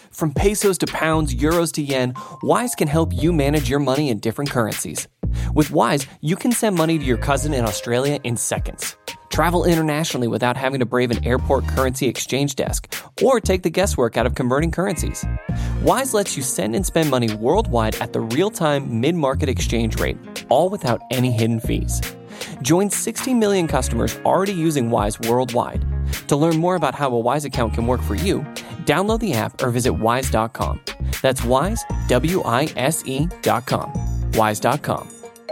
From pesos to pounds, euros to yen, Wise can help you manage your money in different currencies. With Wise, you can send money to your cousin in Australia in seconds. Travel internationally without having to brave an airport currency exchange desk or take the guesswork out of converting currencies. Wise lets you send and spend money worldwide at the real-time mid-market exchange rate, all without any hidden fees. Join 60 million customers already using Wise worldwide. To learn more about how a Wise account can work for you, download the app or visit wise.com. That's Wise, WISE.com. Wise.com.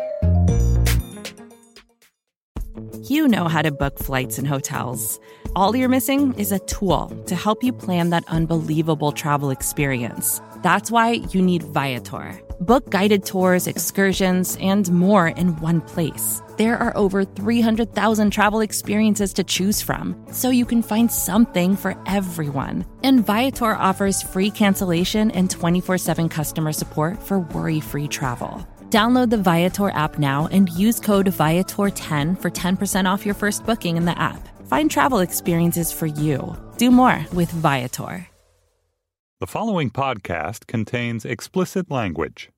You know how to book flights and hotels. All you're missing is a tool to help you plan that unbelievable travel experience. That's why you need Viator. Book guided tours, excursions, and more in one place. There are over 300,000 travel experiences to choose from, so you can find something for everyone. And Viator offers free cancellation and 24/7 customer support for worry-free travel. Download the Viator app now and use code Viator10 for 10% off your first booking in the app. Find travel experiences for you. Do more with Viator. The following podcast contains explicit language.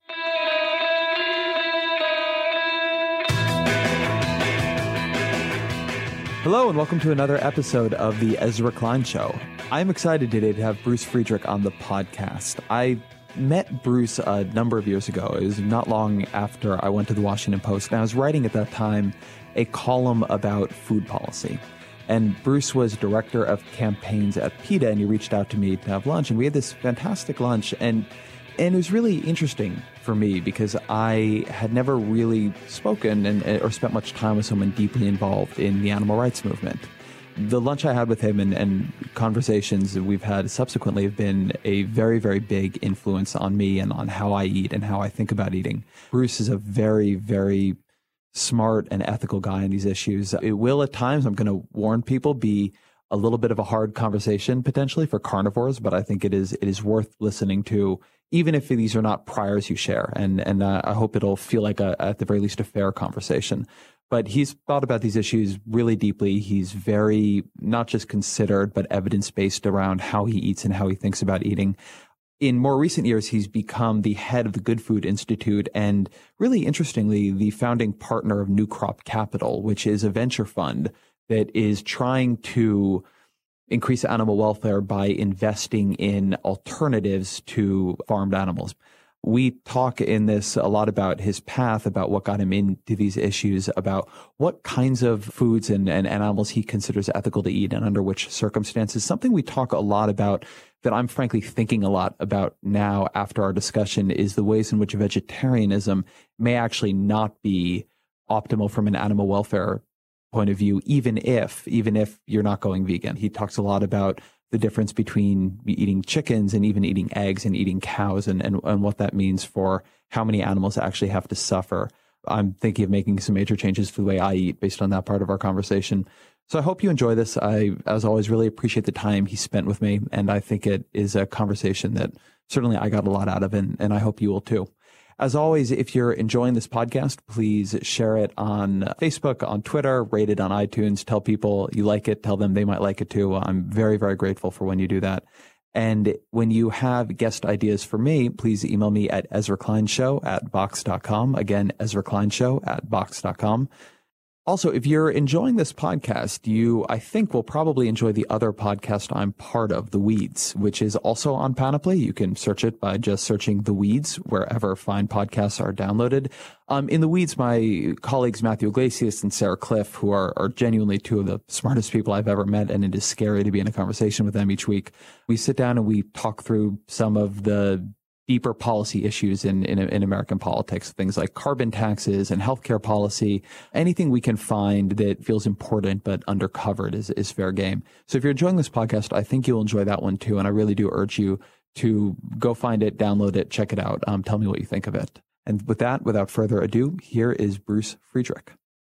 Hello and welcome to another episode of the Ezra Klein Show. I'm excited today to have Bruce Friedrich on the podcast. I met Bruce a number of years ago. It was not long after I went to the Washington Post, and I was writing at that time a column about food policy. And Bruce was director of campaigns at PETA, and he reached out to me to have lunch, and we had this fantastic lunch. And it was really interesting for me because I had never really spoken or spent much time with someone deeply involved in the animal rights movement. The lunch I had with him and conversations that we've had subsequently have been a very, very big influence on me and on how I eat and how I think about eating. Bruce is a very, very smart and ethical guy in these issues. It will at times, I'm going to warn people, be a little bit of a hard conversation potentially for carnivores, but I think it is worth listening to, even if these are not priors you share. And I hope it'll feel like at the very least a fair conversation. But he's thought about these issues really deeply. He's very not just considered, but evidence-based around how he eats and how he thinks about eating. In more recent years, he's become the head of the Good Food Institute and, really interestingly, the founding partner of New Crop Capital, which is a venture fund that is trying to increase animal welfare by investing in alternatives to farmed animals. We talk in this a lot about his path, about what got him into these issues, about what kinds of foods and animals he considers ethical to eat and under which circumstances. Something we talk a lot about that I'm frankly thinking a lot about now after our discussion is the ways in which vegetarianism may actually not be optimal from an animal welfare point of view, even if you're not going vegan. He talks a lot about the difference between eating chickens and even eating eggs and eating cows and what that means for how many animals actually have to suffer. I'm thinking of making some major changes to the way I eat based on that part of our conversation. So I hope you enjoy this. I, as always, really appreciate the time he spent with me, and I think it is a conversation that certainly I got a lot out of, and I hope you will too. As always, if you're enjoying this podcast, please share it on Facebook, on Twitter, rate it on iTunes, tell people you like it, tell them they might like it too. I'm very, very grateful for when you do that. And when you have guest ideas for me, please email me at EzraKleinShow@Vox.com. Again, EzraKleinShow@Vox.com. Also, if you're enjoying this podcast, you, I think, will probably enjoy the other podcast I'm part of, The Weeds, which is also on Panoply. You can search it by just searching The Weeds wherever fine podcasts are downloaded. In The Weeds, my colleagues Matthew Iglesias and Sarah Cliff, who are genuinely two of the smartest people I've ever met, and it is scary to be in a conversation with them each week. We sit down and we talk through some of the deeper policy issues in American politics, things like carbon taxes and healthcare policy. Anything we can find that feels important but undercovered is fair game. So if you're enjoying this podcast, I think you'll enjoy that one too. And I really do urge you to go find it, download it, check it out. Tell me what you think of it. And with that, without further ado, here is Bruce Friedrich.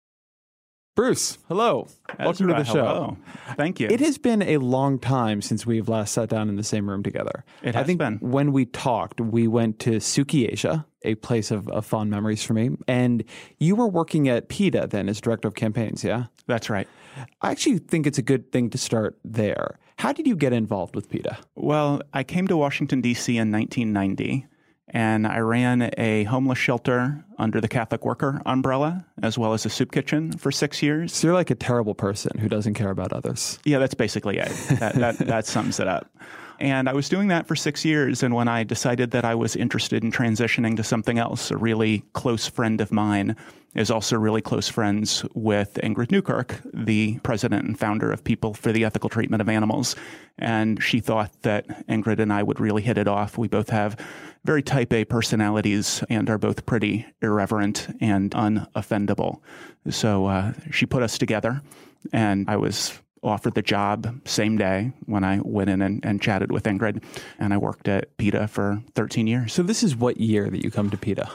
Bruce, hello. Welcome to the show. Hello. Thank you. It has been a long time since we've last sat down in the same room together. It has been. When we talked, we went to Suki Asia, a place of fond memories for me. And you were working at PETA then as director of campaigns, yeah? That's right. I actually think it's a good thing to start there. How did you get involved with PETA? Well, I came to Washington, D.C. in 1990, and I ran a homeless shelter under the Catholic Worker umbrella, as well as a soup kitchen for 6 years. So you're like a terrible person who doesn't care about others. Yeah, that's basically it. That sums it up. And I was doing that for 6 years. And when I decided that I was interested in transitioning to something else, a really close friend of mine is also really close friends with Ingrid Newkirk, the president and founder of People for the Ethical Treatment of Animals. And she thought that Ingrid and I would really hit it off. We both have very type A personalities and are both pretty irreverent and unoffendable. So she put us together, and I was offered the job same day when I went in and chatted with Ingrid, and I worked at PETA for 13 years. So this is what year that you come to PETA?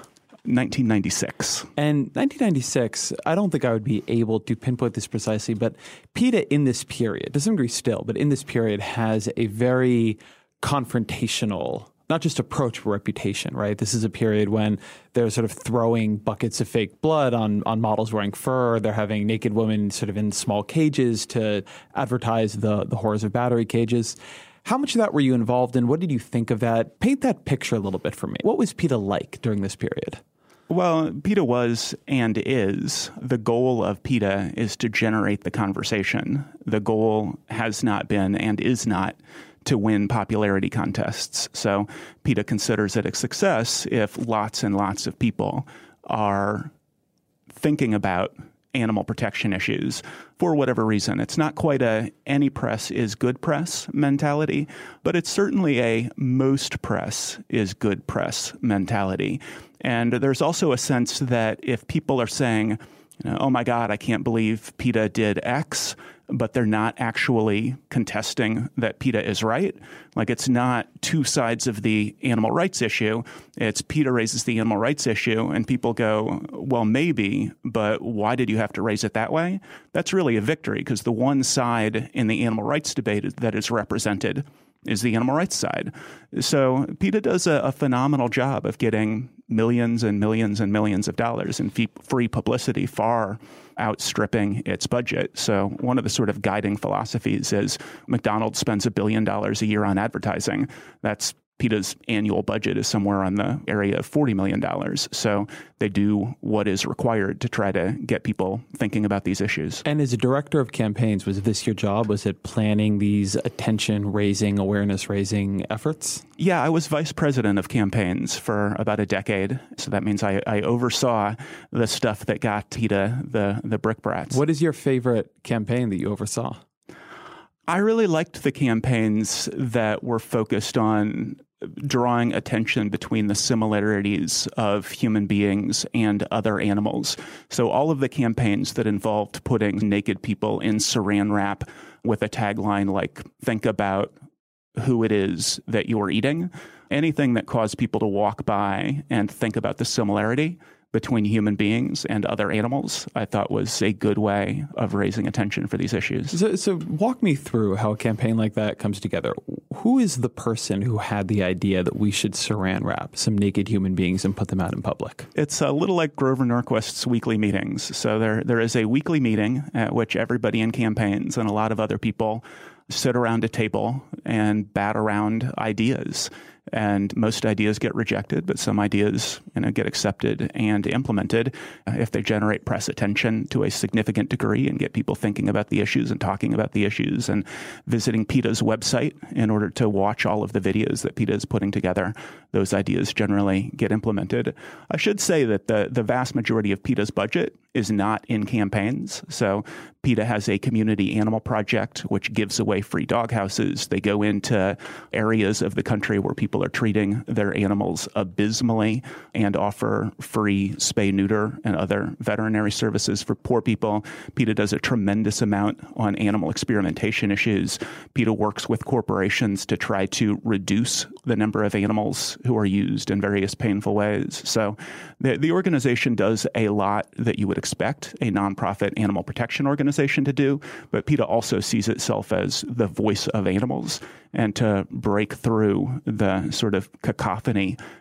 1996. And 1996, I don't think I would be able to pinpoint this precisely, but PETA in this period, to some degree still, but in this period has a very confrontational, not just approach, but reputation, right? This is a period when they're sort of throwing buckets of fake blood on models wearing fur. They're having naked women sort of in small cages to advertise the horrors of battery cages. How much of that were you involved in? What did you think of that? Paint that picture a little bit for me. What was PETA like during this period? Well, PETA was and is. The goal of PETA is to generate the conversation. The goal has not been and is not to win popularity contests. So PETA considers it a success if lots and lots of people are thinking about animal protection issues for whatever reason. It's not quite a any press is good press mentality, but it's certainly a most press is good press mentality. And there's also a sense that if people are saying, oh my God, I can't believe PETA did X, but they're not actually contesting that PETA is right. Like, it's not two sides of the animal rights issue. It's PETA raises the animal rights issue and people go, well, maybe, but why did you have to raise it that way? That's really a victory, because the one side in the animal rights debate that is represented is the animal rights side. So PETA does a phenomenal job of getting millions and millions and millions of dollars in free publicity, far outstripping its budget. So one of the sort of guiding philosophies is McDonald's spends $1 billion a year on advertising. That's PETA's annual budget is somewhere on the area of $40 million. So they do what is required to try to get people thinking about these issues. And as a director of campaigns, was this your job? Was it planning these attention-raising, awareness-raising efforts? Yeah, I was vice president of campaigns for about a decade. So that means I oversaw the stuff that got PETA the brickbats. What is your favorite campaign that you oversaw? I really liked the campaigns that were focused on drawing attention between the similarities of human beings and other animals. So all of the campaigns that involved putting naked people in saran wrap with a tagline like, think about who it is that you're eating, anything that caused people to walk by and think about the similarity between human beings and other animals, I thought was a good way of raising attention for these issues. So walk me through how a campaign like that comes together. Who is the person who had the idea that we should saran wrap some naked human beings and put them out in public? It's a little like Grover Norquist's weekly meetings. So there is a weekly meeting at which everybody in campaigns and a lot of other people sit around a table and bat around ideas. And most ideas get rejected, but some ideas get accepted and implemented if they generate press attention to a significant degree and get people thinking about the issues and talking about the issues and visiting PETA's website in order to watch all of the videos that PETA is putting together. Those ideas generally get implemented. I should say that the vast majority of PETA's budget is not in campaigns. So PETA has a community animal project which gives away free dog houses. They go into areas of the country where people are treating their animals abysmally and offer free spay, neuter, and other veterinary services for poor people. PETA does a tremendous amount on animal experimentation issues. PETA works with corporations to try to reduce the number of animals who are used in various painful ways. So the organization does a lot that you would expect a nonprofit animal protection organization to do, but PETA also sees itself as the voice of animals and to break through the sort of cacophony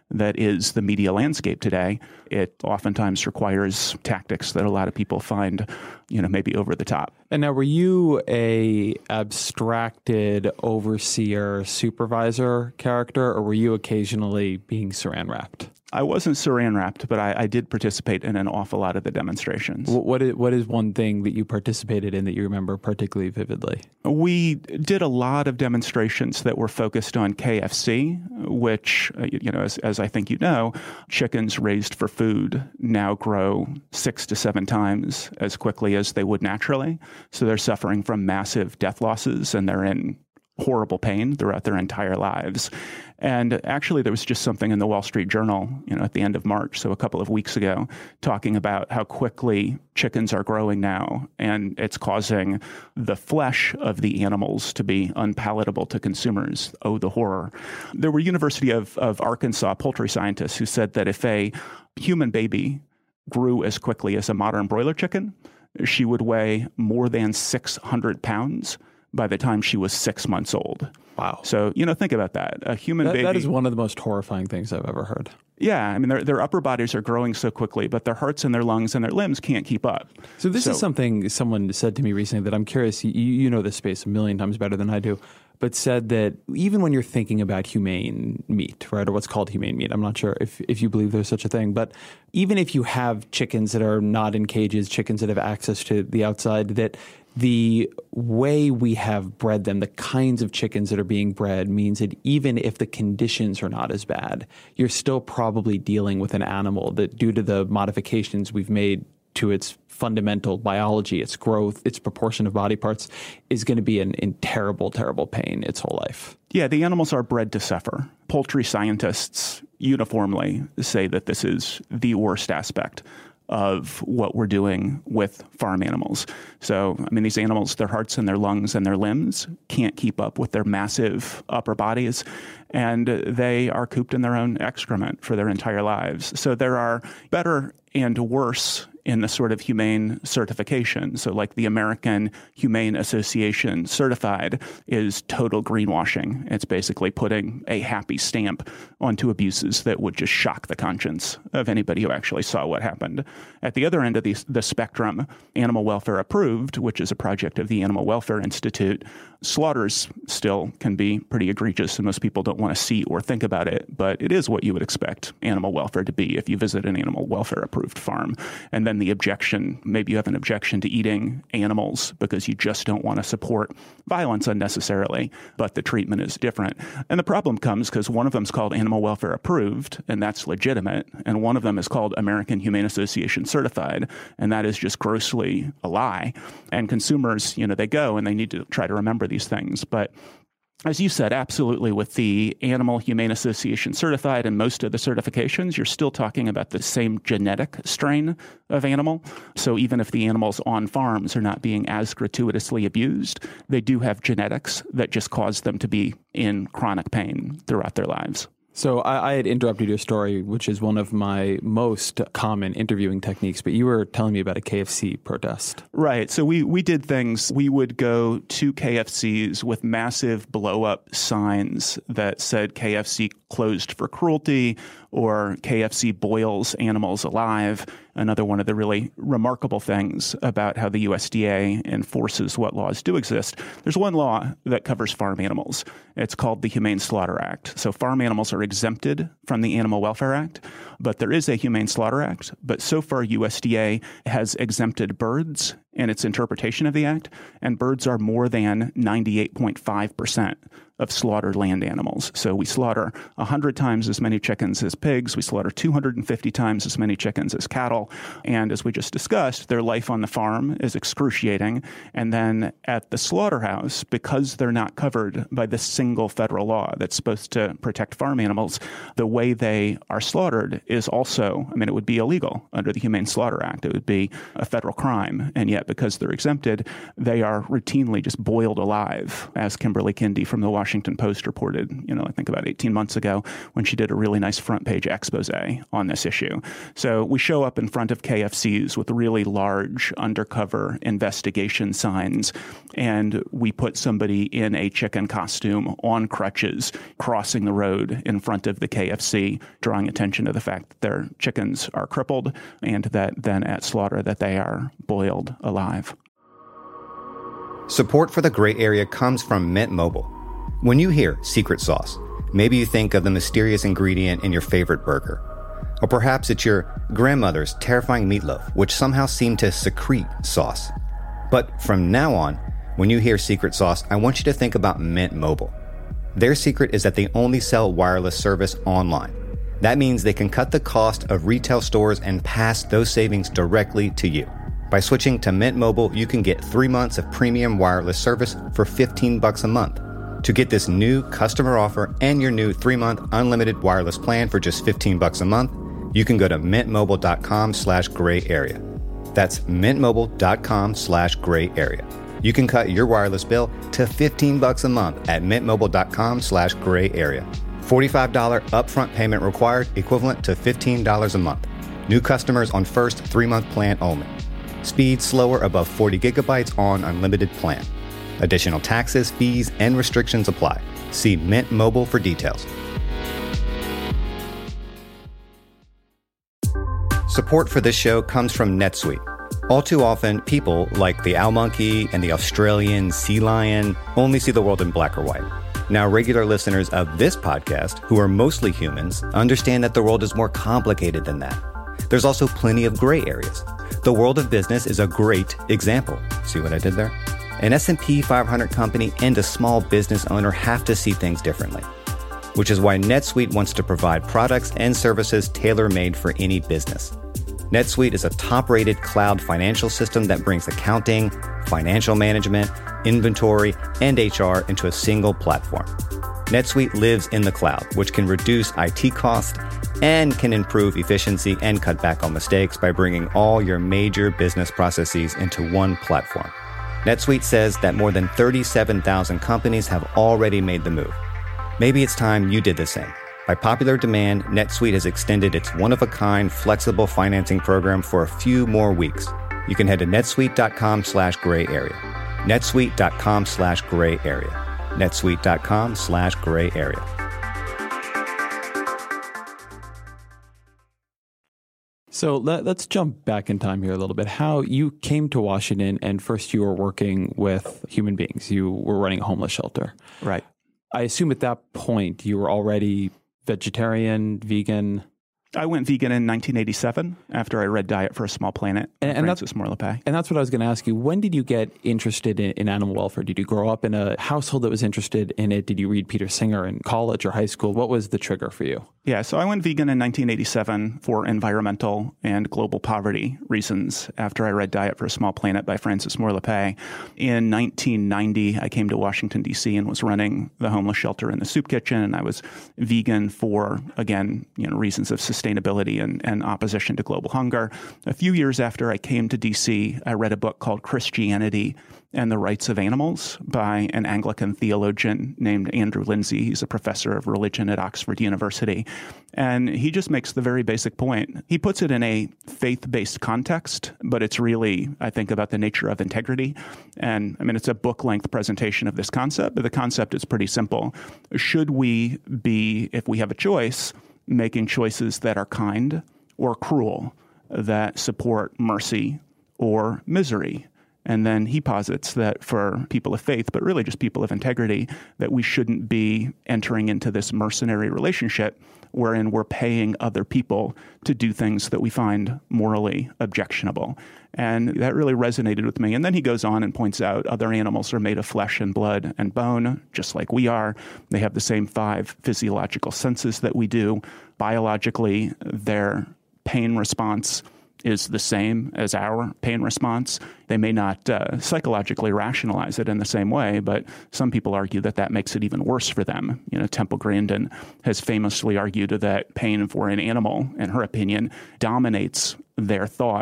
that is the media landscape today, it oftentimes requires tactics that a lot of people find, maybe over the top. And now, were you a abstracted overseer supervisor character, or were you occasionally being saran wrapped? I wasn't saran wrapped, but I did participate in an awful lot of the demonstrations. What is one thing that you participated in that you remember particularly vividly? We did a lot of demonstrations that were focused on KFC, which, as I think you know, chickens raised for food now grow 6 to 7 times as quickly as they would naturally. So they're suffering from massive death losses, and they're in horrible pain throughout their entire lives. And actually, there was just something in the Wall Street Journal, at the end of March, so a couple of weeks ago, talking about how quickly chickens are growing now, and it's causing the flesh of the animals to be unpalatable to consumers. Oh, the horror. There were University of Arkansas poultry scientists who said that if a human baby grew as quickly as a modern broiler chicken, she would weigh more than 600 pounds by the time she was 6 months old. Wow. So, think about that. A human baby. That is one of the most horrifying things I've ever heard. Yeah. I mean, their upper bodies are growing so quickly, but their hearts and their lungs and their limbs can't keep up. So this is something someone said to me recently that I'm curious. You know this space a million times better than I do, but said that even when you're thinking about humane meat, right, or what's called humane meat, I'm not sure if you believe there's such a thing, but even if you have chickens that are not in cages, chickens that have access to the outside, that the way we have bred them, the kinds of chickens that are being bred, means that even if the conditions are not as bad, you're still probably dealing with an animal that, due to the modifications we've made to its fundamental biology, its growth, its proportion of body parts, is going to be in terrible, terrible pain its whole life. Yeah, the animals are bred to suffer. Poultry scientists uniformly say that this is the worst aspect of what we're doing with farm animals. So, these animals, their hearts and their lungs and their limbs can't keep up with their massive upper bodies, and they are cooped in their own excrement for their entire lives. So there are better and worse in the sort of humane certification. So like the American Humane Association certified is total greenwashing. It's basically putting a happy stamp onto abuses that would just shock the conscience of anybody who actually saw what happened. At the other end of the spectrum, Animal Welfare Approved, which is a project of the Animal Welfare Institute, slaughters still can be pretty egregious, and most people don't want to see or think about it, but it is what you would expect animal welfare to be if you visit an animal welfare approved farm. And then the objection, maybe you have an objection to eating animals because you just don't want to support violence unnecessarily, but the treatment is different. And the problem comes because one of them is called Animal Welfare Approved, and that's legitimate, and one of them is called American Humane Association Certified, and that is just grossly a lie. And consumers, they go and they need to try to remember these things. But as you said, absolutely, with the Animal Humane Association certified and most of the certifications, you're still talking about the same genetic strain of animal. So even if the animals on farms are not being as gratuitously abused, they do have genetics that just cause them to be in chronic pain throughout their lives. So I had interrupted your story, which is one of my most common interviewing techniques, but you were telling me about a KFC protest. Right. So we did things. We would go to KFCs with massive blow-up signs that said KFC closed for cruelty or KFC boils animals alive. Another one of the really remarkable things about how the USDA enforces what laws do exist. There's one law that covers farm animals. It's called the Humane Slaughter Act. So farm animals are exempted from the Animal Welfare Act, but there is a Humane Slaughter Act. But so far, USDA has exempted birds in its interpretation of the act, and birds are more than 98.5% of slaughtered land animals. So we slaughter 100 times as many chickens as pigs. We slaughter 250 times as many chickens as cattle. And as we just discussed, their life on the farm is excruciating. And then at the slaughterhouse, because they're not covered by this single federal law that's supposed to protect farm animals, the way they are slaughtered is also, it would be illegal under the Humane Slaughter Act. It would be a federal crime. And yet yet because they're exempted, they are routinely just boiled alive, as Kimberly Kindy from the Washington Post reported, I think about 18 months ago when she did a really nice front page expose on this issue. So we show up in front of KFCs with really large undercover investigation signs, and we put somebody in a chicken costume on crutches crossing the road in front of the KFC, drawing attention to the fact that their chickens are crippled and that then at slaughter that they are boiled alive. Support for the Gray Area comes from Mint Mobile. When you hear secret sauce, maybe you think of the mysterious ingredient in your favorite burger. Or perhaps it's your grandmother's terrifying meatloaf, which somehow seemed to secrete sauce. But from now on, when you hear secret sauce, I want you to think about Mint Mobile. Their secret is that they only sell wireless service online. That means they can cut the cost of retail stores and pass those savings directly to you. By switching to Mint Mobile, you can get 3 months of premium wireless service for $15 a month. To get this new customer offer and your new 3-month unlimited wireless plan for just $15 a month, you can go to mintmobile.com/gray area. That's mintmobile.com/gray area. You can cut your wireless bill to $15 a month at mintmobile.com/gray area. $45 upfront payment required, equivalent to $15 a month. New customers on first 3-month plan only. Speed slower above 40 gigabytes on unlimited plan. Additional taxes, fees, and restrictions apply. See Mint Mobile for details. Support for this show comes from NetSuite. All too often, people like the owl monkey and the Australian sea lion only see the world in black or white. Now, regular listeners of this podcast, who are mostly humans, understand that the world is more complicated than that. There's also plenty of gray areas. The world of business is a great example. See what I did there? An S&P 500 company and a small business owner have to see things differently, which is why NetSuite wants to provide products and services tailor-made for any business. NetSuite is a top-rated cloud financial system that brings accounting, financial management, inventory, and HR into a single platform. NetSuite lives in the cloud, which can reduce IT costs and can improve efficiency and cut back on mistakes by bringing all your major business processes into one platform. NetSuite says that more than 37,000 companies have already made the move. Maybe it's time you did the same. By popular demand, NetSuite has extended its one-of-a-kind flexible financing program for a few more weeks. You can head to netsuite.com/gray area. netsuite.com/gray area. netsuite.com/gray area. So let's jump back in time here a little bit. How you came to Washington, and first you were working with human beings. You were running a homeless shelter. Right. I assume at that point you were already vegetarian, vegan. I went vegan in 1987 after I read Diet for a Small Planet by Francis Moore Lappé. And that's what I was going to ask you. When did you get interested in animal welfare? Did you grow up in a household that was interested in it? Did you read Peter Singer in college or high school? What was the trigger for you? Yeah, so I went vegan in 1987 for environmental and global poverty reasons after I read Diet for a Small Planet by Francis Moore Lappé. In 1990, I came to Washington, D.C. and was running the homeless shelter in the soup kitchen. And I was vegan for, again, reasons of sustainability and opposition to global hunger. A few years after I came to D.C., I read a book called Christianity and the Rights of Animals by an Anglican theologian named Andrew Lindsay. He's a professor of religion at Oxford University. And he just makes the very basic point. He puts it in a faith-based context, but it's really, I think, about the nature of integrity. And I mean, it's a book-length presentation of this concept, but the concept is pretty simple. Should we be, if we have a choice, making choices that are kind or cruel, that support mercy or misery? And then he posits that for people of faith, but really just people of integrity, that we shouldn't be entering into this mercenary relationship wherein we're paying other people to do things that we find morally objectionable. And that really resonated with me. And then he goes on and points out other animals are made of flesh and blood and bone, just like we are. They have the same 5 physiological senses that we do. Biologically, their pain response is the same as our pain response. They may not psychologically rationalize it in the same way, but some people argue that that makes it even worse for them. Temple Grandin has famously argued that pain for an animal, in her opinion, dominates their thought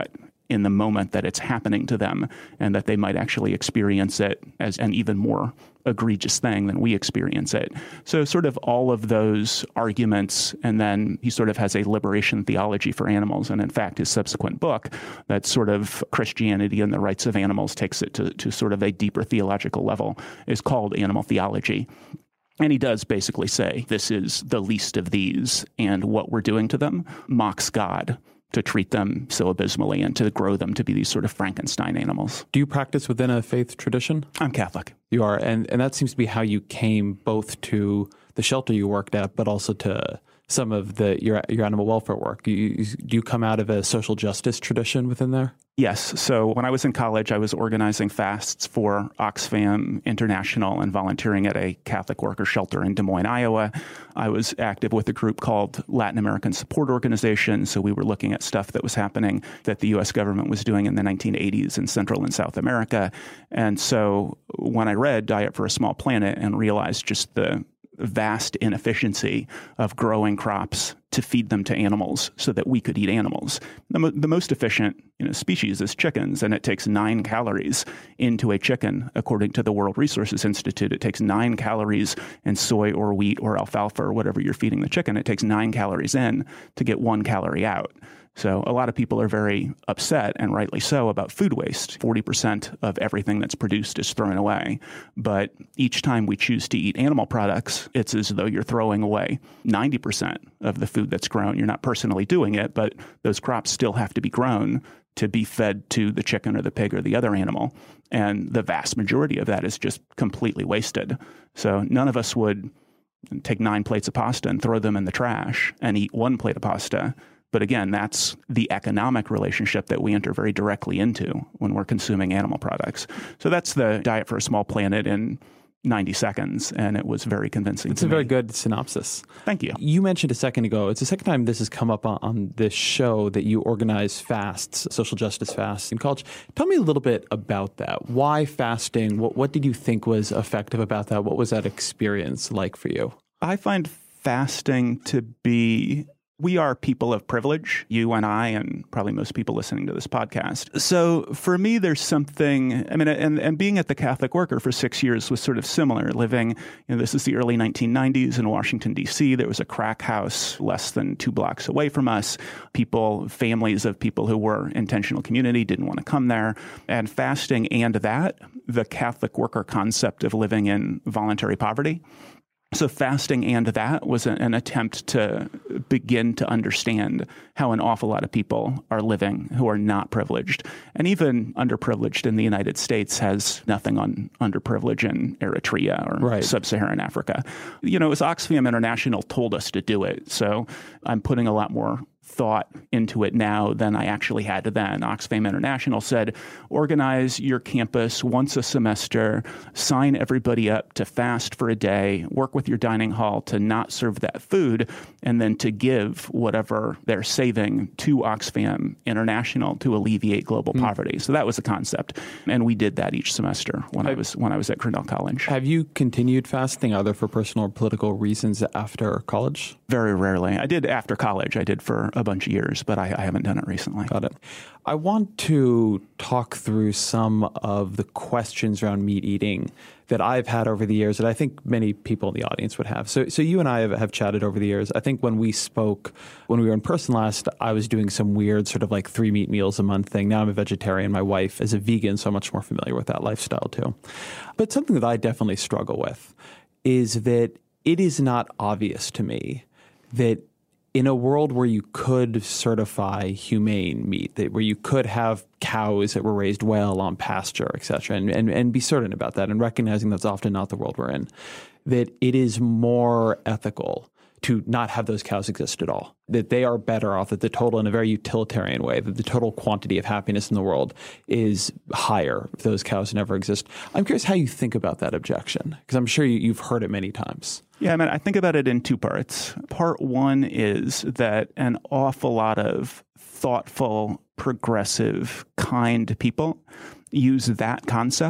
in the moment that it's happening to them, and that they might actually experience it as an even more egregious thing than we experience it. So sort of all of those arguments, and then he sort of has a liberation theology for animals. And in fact, his subsequent book, that sort of Christianity and the Rights of Animals, takes it to sort of a deeper theological level, is called Animal Theology. And he does basically say this is the least of these, and what we're doing to them mocks God, to treat them so abysmally and to grow them to be these sort of Frankenstein animals. Do you practice within a faith tradition? I'm Catholic. You are, and that seems to be how you came both to the shelter you worked at, but also to some of your animal welfare work. Do you come out of a social justice tradition within there? Yes. So when I was in college, I was organizing fasts for Oxfam International and volunteering at a Catholic worker shelter in Des Moines, Iowa. I was active with a group called Latin American Support Organization. So we were looking at stuff that was happening that the U.S. government was doing in the 1980s in Central and South America. And so when I read Diet for a Small Planet and realized just the vast inefficiency of growing crops to feed them to animals so that we could eat animals. The most efficient species is chickens, and it takes 9 calories into a chicken. According to the World Resources Institute, it takes 9 calories in soy or wheat or alfalfa or whatever you're feeding the chicken. It takes 9 calories in to get 1 calorie out. So a lot of people are very upset, and rightly so, about food waste. 40% of everything that's produced is thrown away. But each time we choose to eat animal products, it's as though you're throwing away 90% of the food that's grown. You're not personally doing it, but those crops still have to be grown to be fed to the chicken or the pig or the other animal. And the vast majority of that is just completely wasted. So none of us would take 9 plates of pasta and throw them in the trash and eat 1 plate of pasta. But again, that's the economic relationship that we enter very directly into when we're consuming animal products. So that's the Diet for a Small Planet in 90 seconds, and it was very convincing. It's a very good synopsis. Thank you. You mentioned a second ago, it's the second time this has come up on this show that you organize fasts, social justice fasts in college. Tell me a little bit about that. Why fasting? What did you think was effective about that? What was that experience like for you? I find fasting to be... We are people of privilege, you and I, and probably most people listening to this podcast. So for me, there's something, and being at the Catholic Worker for 6 years was sort of similar. Living, this is the early 1990s in Washington, D.C. There was a crack house less than 2 blocks away from us. Families of people who were intentional community didn't want to come there. And fasting and the Catholic Worker concept of living in voluntary poverty. So fasting and that was an attempt to begin to understand how an awful lot of people are living who are not privileged. And even underprivileged in the United States has nothing on underprivileged in Eritrea or Sub-Saharan Africa. It was Oxfam International told us to do it. So I'm putting a lot more thought into it now than I actually had then. Oxfam International said, organize your campus once a semester, sign everybody up to fast for a day, work with your dining hall to not serve that food, and then to give whatever they're saving to Oxfam International to alleviate global poverty. So that was the concept. And we did that each semester when I was at Cornell College. Have you continued fasting either for personal or political reasons after college? Very rarely. I did after college. I did for a bunch of years, but I haven't done it recently. Got it. I want to talk through some of the questions around meat eating that I've had over the years that I think many people in the audience would have. So you and I have chatted over the years. I think when we spoke, when we were in person last, I was doing some weird sort of like 3 meat meals a month thing. Now I'm a vegetarian. My wife is a vegan, so I'm much more familiar with that lifestyle too. But something that I definitely struggle with is that it is not obvious to me that in a world where you could certify humane meat, where you could have cows that were raised well on pasture, et cetera, and be certain about that and recognizing that's often not the world we're in, that it is more ethical to not have those cows exist at all, that they are better off, that the total, in a very utilitarian way, that the total quantity of happiness in the world is higher if those cows never exist. I'm curious how you think about that objection, because I'm sure you've heard it many times. Yeah, I think about it in 2 parts. Part 1 is that an awful lot of thoughtful, progressive, kind people use that concept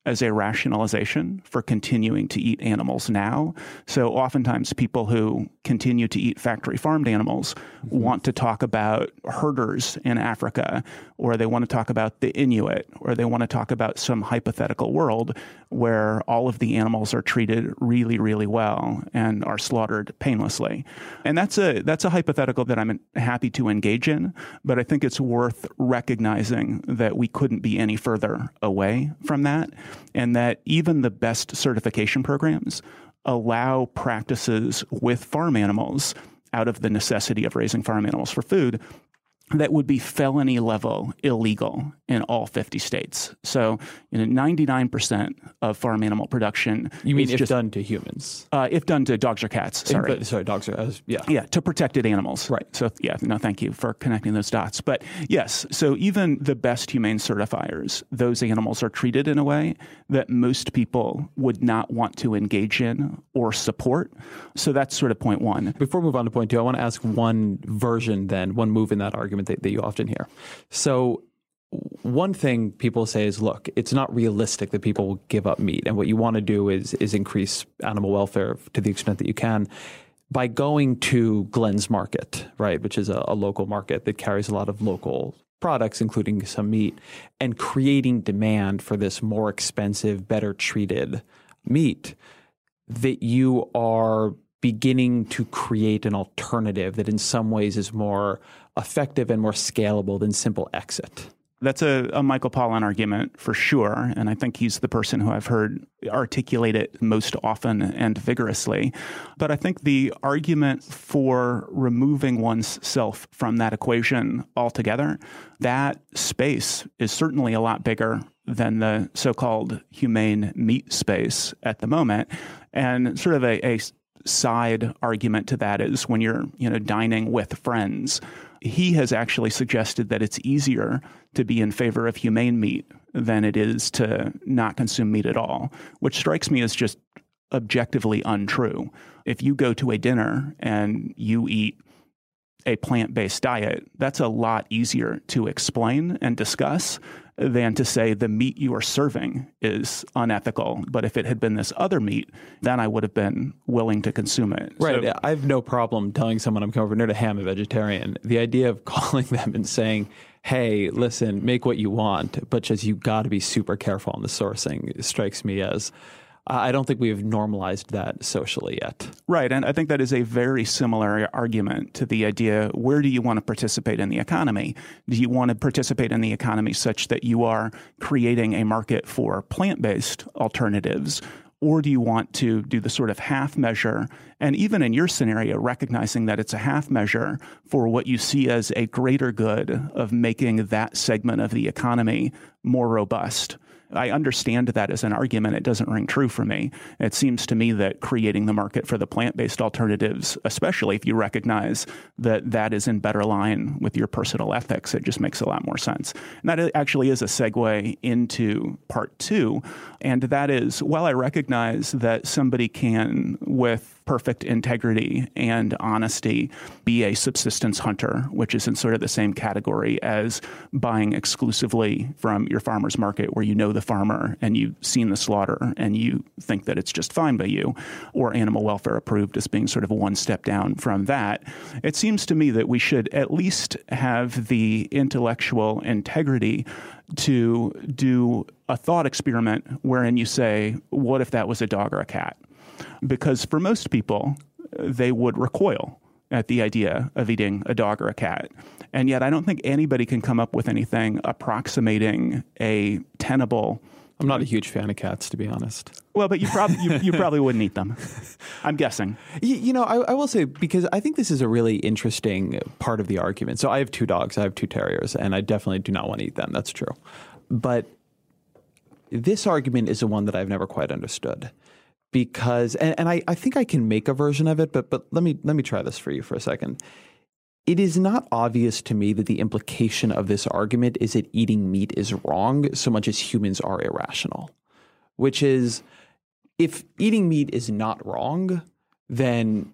as a rationalization for continuing to eat animals now. So oftentimes people who continue to eat factory farmed animals want to talk about herders in Africa, or they want to talk about the Inuit, or they want to talk about some hypothetical world where all of the animals are treated really, really well and are slaughtered painlessly. And that's a hypothetical that I'm happy to engage in, but I think it's worth recognizing that we couldn't be any further away from that, and that even the best certification programs allow practices with farm animals out of the necessity of raising farm animals for food that would be felony level illegal in all 50 states. So 99% of farm animal production. You mean if done to humans? If done to dogs or cats, sorry. Dogs or, yeah. Yeah, to protected animals. Right. So thank you for connecting those dots. But yes, so even the best humane certifiers, those animals are treated in a way that most people would not want to engage in or support. So that's sort of point one. Before we move on to point two, I want to ask one move in that argument that you often hear. So one thing people say is, look, it's not realistic that people will give up meat. And what you want to do is increase animal welfare to the extent that you can by going to Glenn's Market, right, which is a local market that carries a lot of local products, including some meat, and creating demand for this more expensive, better treated meat, that you are beginning to create an alternative that in some ways is more effective and more scalable than simple exit. That's a Michael Pollan argument for sure, and I think he's the person who I've heard articulate it most often and vigorously. But I think the argument for removing oneself from that equation altogether, that space is certainly a lot bigger than the so-called humane meat space at the moment. And sort of a side argument to that is when you're dining with friends, he has actually suggested that it's easier to be in favor of humane meat than it is to not consume meat at all, which strikes me as just objectively untrue. If you go to a dinner and you eat a plant-based diet, that's a lot easier to explain and discuss than to say the meat you are serving is unethical. But if it had been this other meat, then I would have been willing to consume it. Right. So, I have no problem telling someone I'm coming over near to ham, a vegetarian. The idea of calling them and saying, hey, listen, make what you want, but just you got to be super careful on the sourcing, strikes me as I don't think we've normalized that socially yet. Right. And I think that is a very similar argument to the idea, where do you want to participate in the economy? Do you want to participate in the economy such that you are creating a market for plant-based alternatives? Or do you want to do the sort of half measure, and even in your scenario, recognizing that it's a half measure for what you see as a greater good of making that segment of the economy more robust? I understand that as an argument. It doesn't ring true for me. It seems to me that creating the market for the plant-based alternatives, especially if you recognize that that is in better line with your personal ethics, it just makes a lot more sense. And that actually is a segue into part two. And that is, while I recognize that somebody can, with perfect integrity and honesty, be a subsistence hunter, which is in sort of the same category as buying exclusively from your farmer's market where you know the farmer and you've seen the slaughter and you think that it's just fine by you, or animal welfare approved as being sort of one step down from that. It seems to me that we should at least have the intellectual integrity to do a thought experiment wherein you say, what if that was a dog or a cat? Because for most people, they would recoil at the idea of eating a dog or a cat. And yet I don't think anybody can come up with anything approximating a tenable. I'm not a huge fan of cats, to be honest. Well, but you probably wouldn't eat them, I'm guessing. I will say, because I think this is a really interesting part of the argument. So I have two dogs. I have two terriers, and I definitely do not want to eat them. That's true. But this argument is the one that I've never quite understood. Because, and I think I can make a version of it, but let me try this for you for a second. It is not obvious to me that the implication of this argument is that eating meat is wrong so much as humans are irrational. Which is, if eating meat is not wrong, then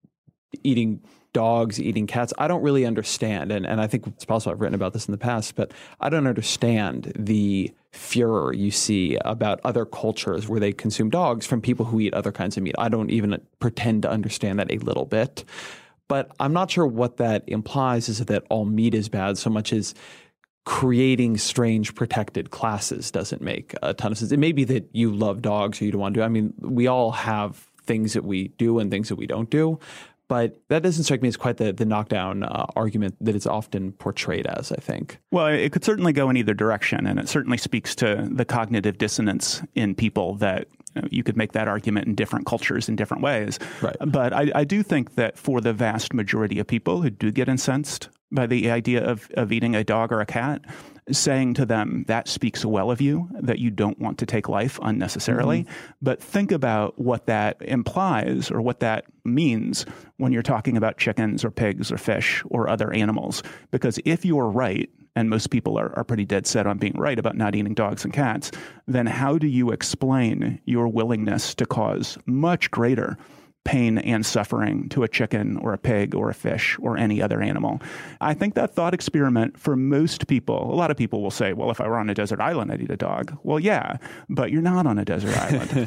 eating dogs, eating cats, I don't really understand. And I think it's possible I've written about this in the past, but I don't understand the furor you see about other cultures where they consume dogs from people who eat other kinds of meat. I don't even pretend to understand that a little bit. But I'm not sure what that implies is that all meat is bad so much as creating strange protected classes doesn't make a ton of sense. It may be that you love dogs or you don't want to. I mean, we all have things that we do and things that we don't do. But that doesn't strike me as quite the knockdown argument that it's often portrayed as, I think. Well, it could certainly go in either direction, and it certainly speaks to the cognitive dissonance in people that you could make that argument in different cultures in different ways. Right. But I do think that for the vast majority of people who do get incensed by the idea of eating a dog or a cat, saying to them, that speaks well of you, that you don't want to take life unnecessarily. Mm-hmm. But think about what that implies or what that means when you're talking about chickens or pigs or fish or other animals. Because if you're right, and most people are pretty dead set on being right about not eating dogs and cats, then how do you explain your willingness to cause much greater pain and suffering to a chicken or a pig or a fish or any other animal? I think that thought experiment for most people, a lot of people will say, well, if I were on a desert island, I'd eat a dog. Well, yeah, but you're not on a desert island.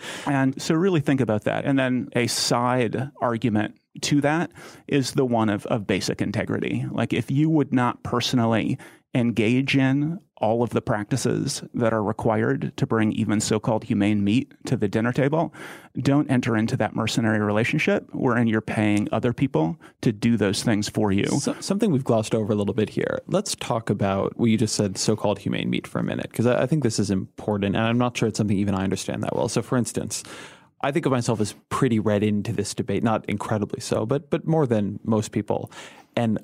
And so really think about that. And then a side argument to that is the one of basic integrity. Like if you would not personally engage in all of the practices that are required to bring even so-called humane meat to the dinner table, don't enter into that mercenary relationship wherein you're paying other people to do those things for you. Something we've glossed over a little bit here. Let's talk about what you just said, so-called humane meat, for a minute, because I think this is important, and I'm not sure it's something even I understand that well. So, for instance, I think of myself as pretty read into this debate, not incredibly so, but more than most people. And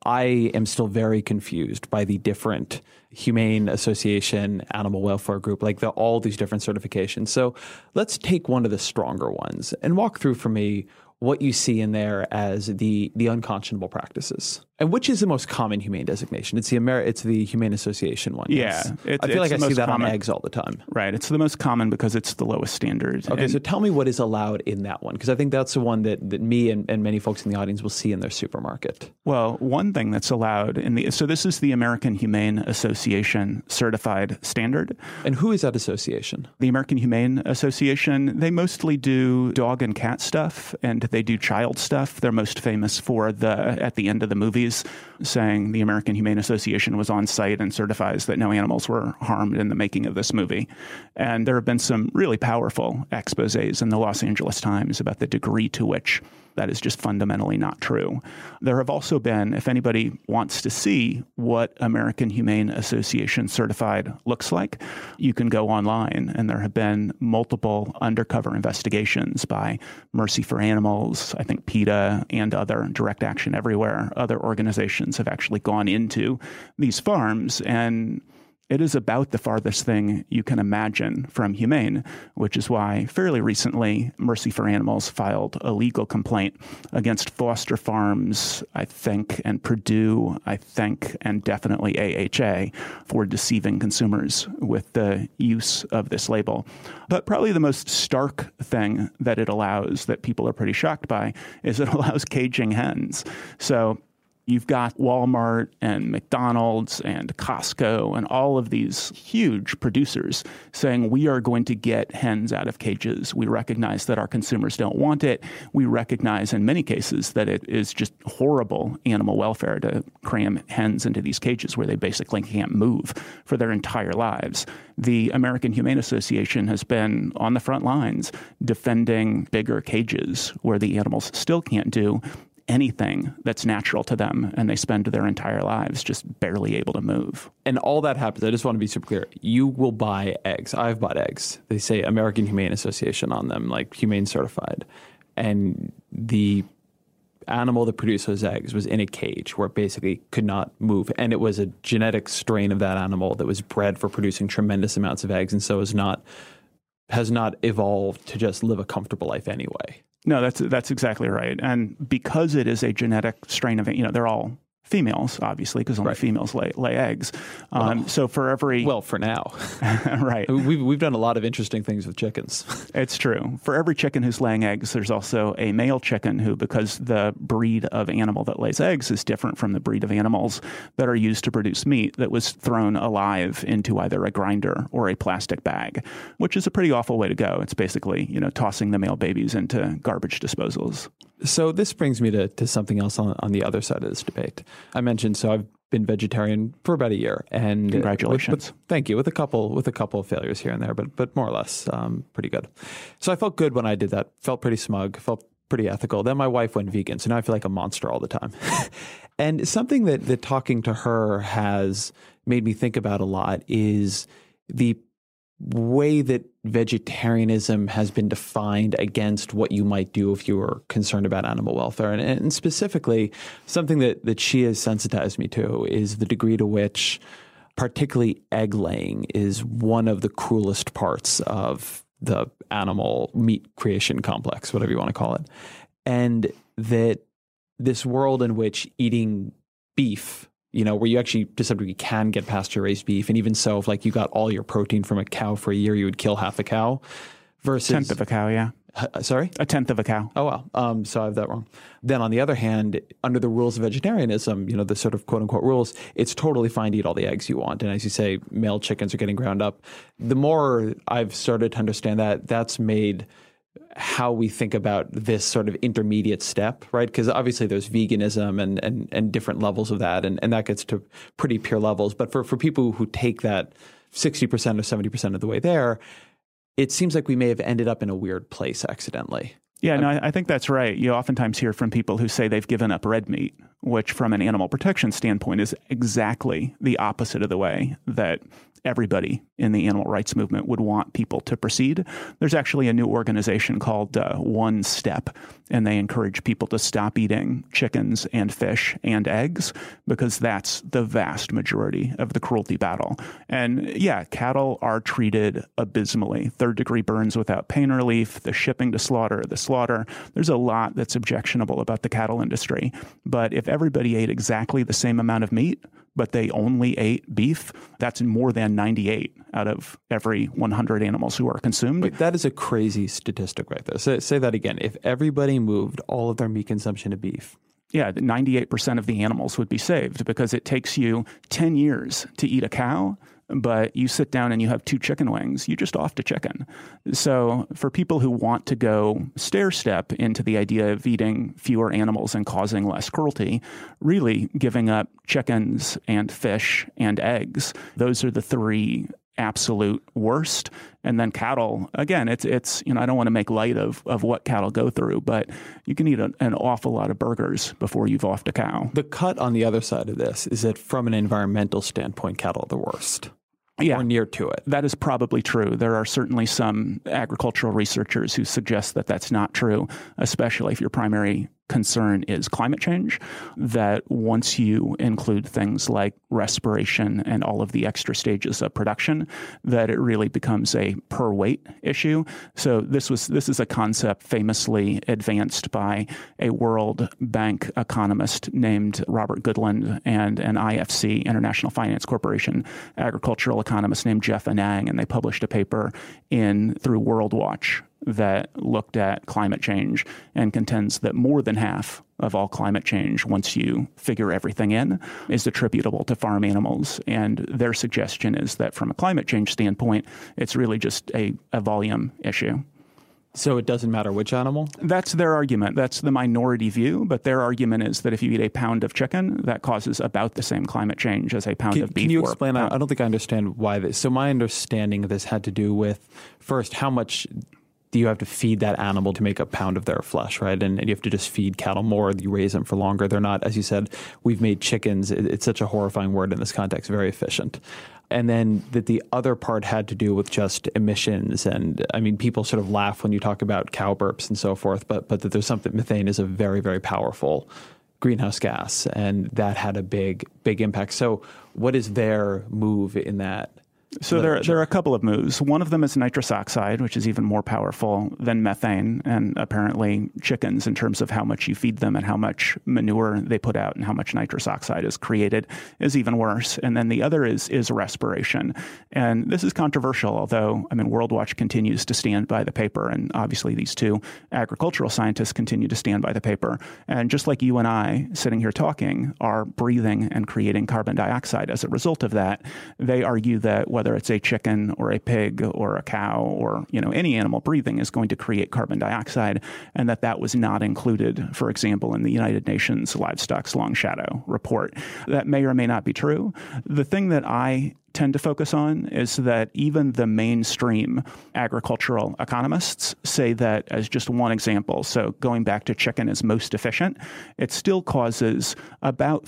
I am still very confused by the different Humane Association, Animal Welfare Group, like all these different certifications. So let's take one of the stronger ones and walk through for me what you see in there as the unconscionable practices. And which is the most common humane designation? It's the Humane Association one. Yeah. Yes. I feel like I see that on eggs all the time. Right. It's the most common because it's the lowest standard. Okay, so tell me what is allowed in that one, because I think that's the one that me and many folks in the audience will see in their supermarket. Well, one thing that's allowed so this is the American Humane Association certified standard. And who is that association? The American Humane Association, they mostly do dog and cat stuff, and they do child stuff. They're most famous for at the end of the movies, saying the American Humane Association was on site and certifies that no animals were harmed in the making of this movie. And there have been some really powerful exposés in the Los Angeles Times about the degree to which that is just fundamentally not true. There have also been, if anybody wants to see what American Humane Association certified looks like, you can go online, and there have been multiple undercover investigations by Mercy for Animals, I think PETA, and other Direct Action Everywhere. Other organizations have actually gone into these farms, and it is about the farthest thing you can imagine from humane, which is why fairly recently Mercy for Animals filed a legal complaint against Foster Farms, I think, and Purdue, I think, and definitely AHA for deceiving consumers with the use of this label. But probably the most stark thing that it allows that people are pretty shocked by is it allows caging hens. So you've got Walmart and McDonald's and Costco and all of these huge producers saying we are going to get hens out of cages. We recognize that our consumers don't want it. We recognize in many cases that it is just horrible animal welfare to cram hens into these cages where they basically can't move for their entire lives. The American Humane Association has been on the front lines defending bigger cages where the animals still can't do anything that's natural to them, and they spend their entire lives just barely able to move. And all that happens, I just want to be super clear, you will buy eggs. I've bought eggs. They say American Humane Association on them, like humane certified. And the animal that produced those eggs was in a cage where it basically could not move. And it was a genetic strain of that animal that was bred for producing tremendous amounts of eggs, and so has not evolved to just live a comfortable life anyway. No, that's exactly right. And because it is a genetic strain of, they're all females, obviously, because only females lay eggs. So for every... Well, for now. Right. We've done a lot of interesting things with chickens. It's true. For every chicken who's laying eggs, there's also a male chicken who, because the breed of animal that lays eggs is different from the breed of animals that are used to produce meat, that was thrown alive into either a grinder or a plastic bag, which is a pretty awful way to go. It's basically, tossing the male babies into garbage disposals. So this brings me to something else on the other side of this debate. I mentioned, so I've been vegetarian for about a year, and congratulations. Thank you. With a couple of failures here and there, but more or less pretty good. So I felt good when I did that. Felt pretty smug. Felt pretty ethical. Then my wife went vegan, so now I feel like a monster all the time. And something that talking to her has made me think about a lot is the way that vegetarianism has been defined against what you might do if you were concerned about animal welfare. And specifically, something that she has sensitized me to is the degree to which particularly egg laying is one of the cruelest parts of the animal meat creation complex, whatever you want to call it. And that this world in which eating beef, where you actually to some degree can get pasture-raised beef, and even so, if you got all your protein from a cow for a year, you would kill half a cow. Versus 1/10 of a cow, yeah. Sorry? 1/10 of a cow. Oh, wow. So I have that wrong. Then on the other hand, under the rules of vegetarianism, the sort of quote unquote rules, it's totally fine to eat all the eggs you want. And as you say, male chickens are getting ground up. The more I've started to understand that, that's made how we think about this sort of intermediate step, right? Because obviously there's veganism and different levels of that, and that gets to pretty pure levels. But for people who take that 60% or 70% of the way there, it seems like we may have ended up in a weird place accidentally. Yeah, no, I think that's right. You oftentimes hear from people who say they've given up red meat, which from an animal protection standpoint is exactly the opposite of the way that everybody in the animal rights movement would want people to proceed. There's actually a new organization called One Step, and they encourage people to stop eating chickens and fish and eggs because that's the vast majority of the cruelty battle. And yeah, cattle are treated abysmally. Third-degree burns without pain relief, the shipping to slaughter, the slaughter. There's a lot that's objectionable about the cattle industry. But if everybody ate exactly the same amount of meat, but they only ate beef, that's more than 98 out of every 100 animals who are consumed. Wait, that is a crazy statistic right there. Say that again. If everybody moved all of their meat consumption to beef. Yeah, 98% of the animals would be saved because it takes you 10 years to eat a cow, but you sit down and you have 2 chicken wings, you just offed a chicken. So for people who want to go stair-step into the idea of eating fewer animals and causing less cruelty, really giving up chickens and fish and eggs, those are the 3 absolute worst. And then cattle, again, it's I don't want to make light of what cattle go through, but you can eat an awful lot of burgers before you've offed a cow. The cut on the other side of this is that from an environmental standpoint, cattle are the worst. Yeah, or near to it. That is probably true. There are certainly some agricultural researchers who suggest that that's not true, especially if your primary concern is climate change, that once you include things like respiration and all of the extra stages of production, that it really becomes a per weight issue. So this is a concept famously advanced by a World Bank economist named Robert Goodland and an IFC, International Finance Corporation, agricultural economist named Jeff Anang, and they published a paper through World Watch that looked at climate change and contends that more than half of all climate change, once you figure everything in, is attributable to farm animals. And their suggestion is that from a climate change standpoint, it's really just a volume issue. So it doesn't matter which animal? That's their argument. That's the minority view. But their argument is that if you eat a pound of chicken, that causes about the same climate change as a pound of beef. Can you explain? I don't think I understand why this. So my understanding of this had to do with, first, how much do you have to feed that animal to make a pound of their flesh, right? And you have to just feed cattle more. You raise them for longer. They're not, as you said, we've made chickens. It's such a horrifying word in this context, very efficient. And then that the other part had to do with just emissions. And I mean, people sort of laugh when you talk about cow burps and so forth, but that there's something, methane is a very, very powerful greenhouse gas. And that had a big impact. So what is their move in that So there are a couple of moves. One of them is nitrous oxide, which is even more powerful than methane. And apparently chickens, in terms of how much you feed them and how much manure they put out and how much nitrous oxide is created, is even worse. And then the other is respiration. And this is controversial, although, World Watch continues to stand by the paper. And obviously these two agricultural scientists continue to stand by the paper. And just like you and I sitting here talking are breathing and creating carbon dioxide as a result of that, they argue that whether it's a chicken or a pig or a cow or, any animal breathing is going to create carbon dioxide, and that was not included, for example, in the United Nations Livestock's Long Shadow report. That may or may not be true. The thing that I tend to focus on is that even the mainstream agricultural economists say that as just one example. So going back to chicken is most efficient, it still causes about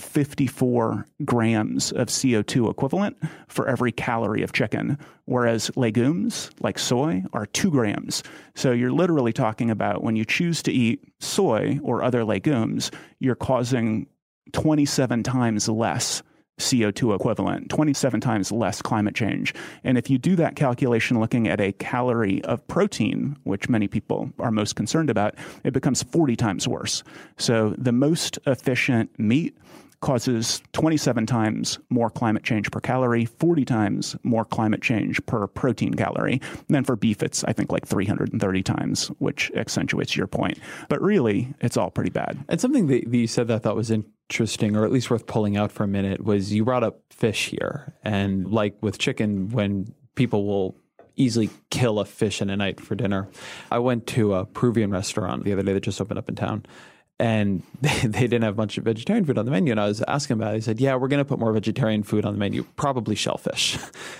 54 grams of CO2 equivalent for every calorie of chicken, whereas legumes like soy are 2 grams. So you're literally talking about when you choose to eat soy or other legumes, you're causing 27 times less CO2 equivalent, 27 times less climate change. And if you do that calculation looking at a calorie of protein, which many people are most concerned about, it becomes 40 times worse. So the most efficient meat causes 27 times more climate change per calorie, 40 times more climate change per protein calorie. And then for beef, it's, I think, like 330 times, which accentuates your point. But really, it's all pretty bad. And something that you said that I thought was interesting, or at least worth pulling out for a minute, was you brought up fish here. And like with chicken, when people will easily kill a fish in a night for dinner. I went to a Peruvian restaurant the other day that just opened up in town. And they didn't have a bunch of vegetarian food on the menu. And I was asking about it. He said, yeah, we're going to put more vegetarian food on the menu, probably shellfish.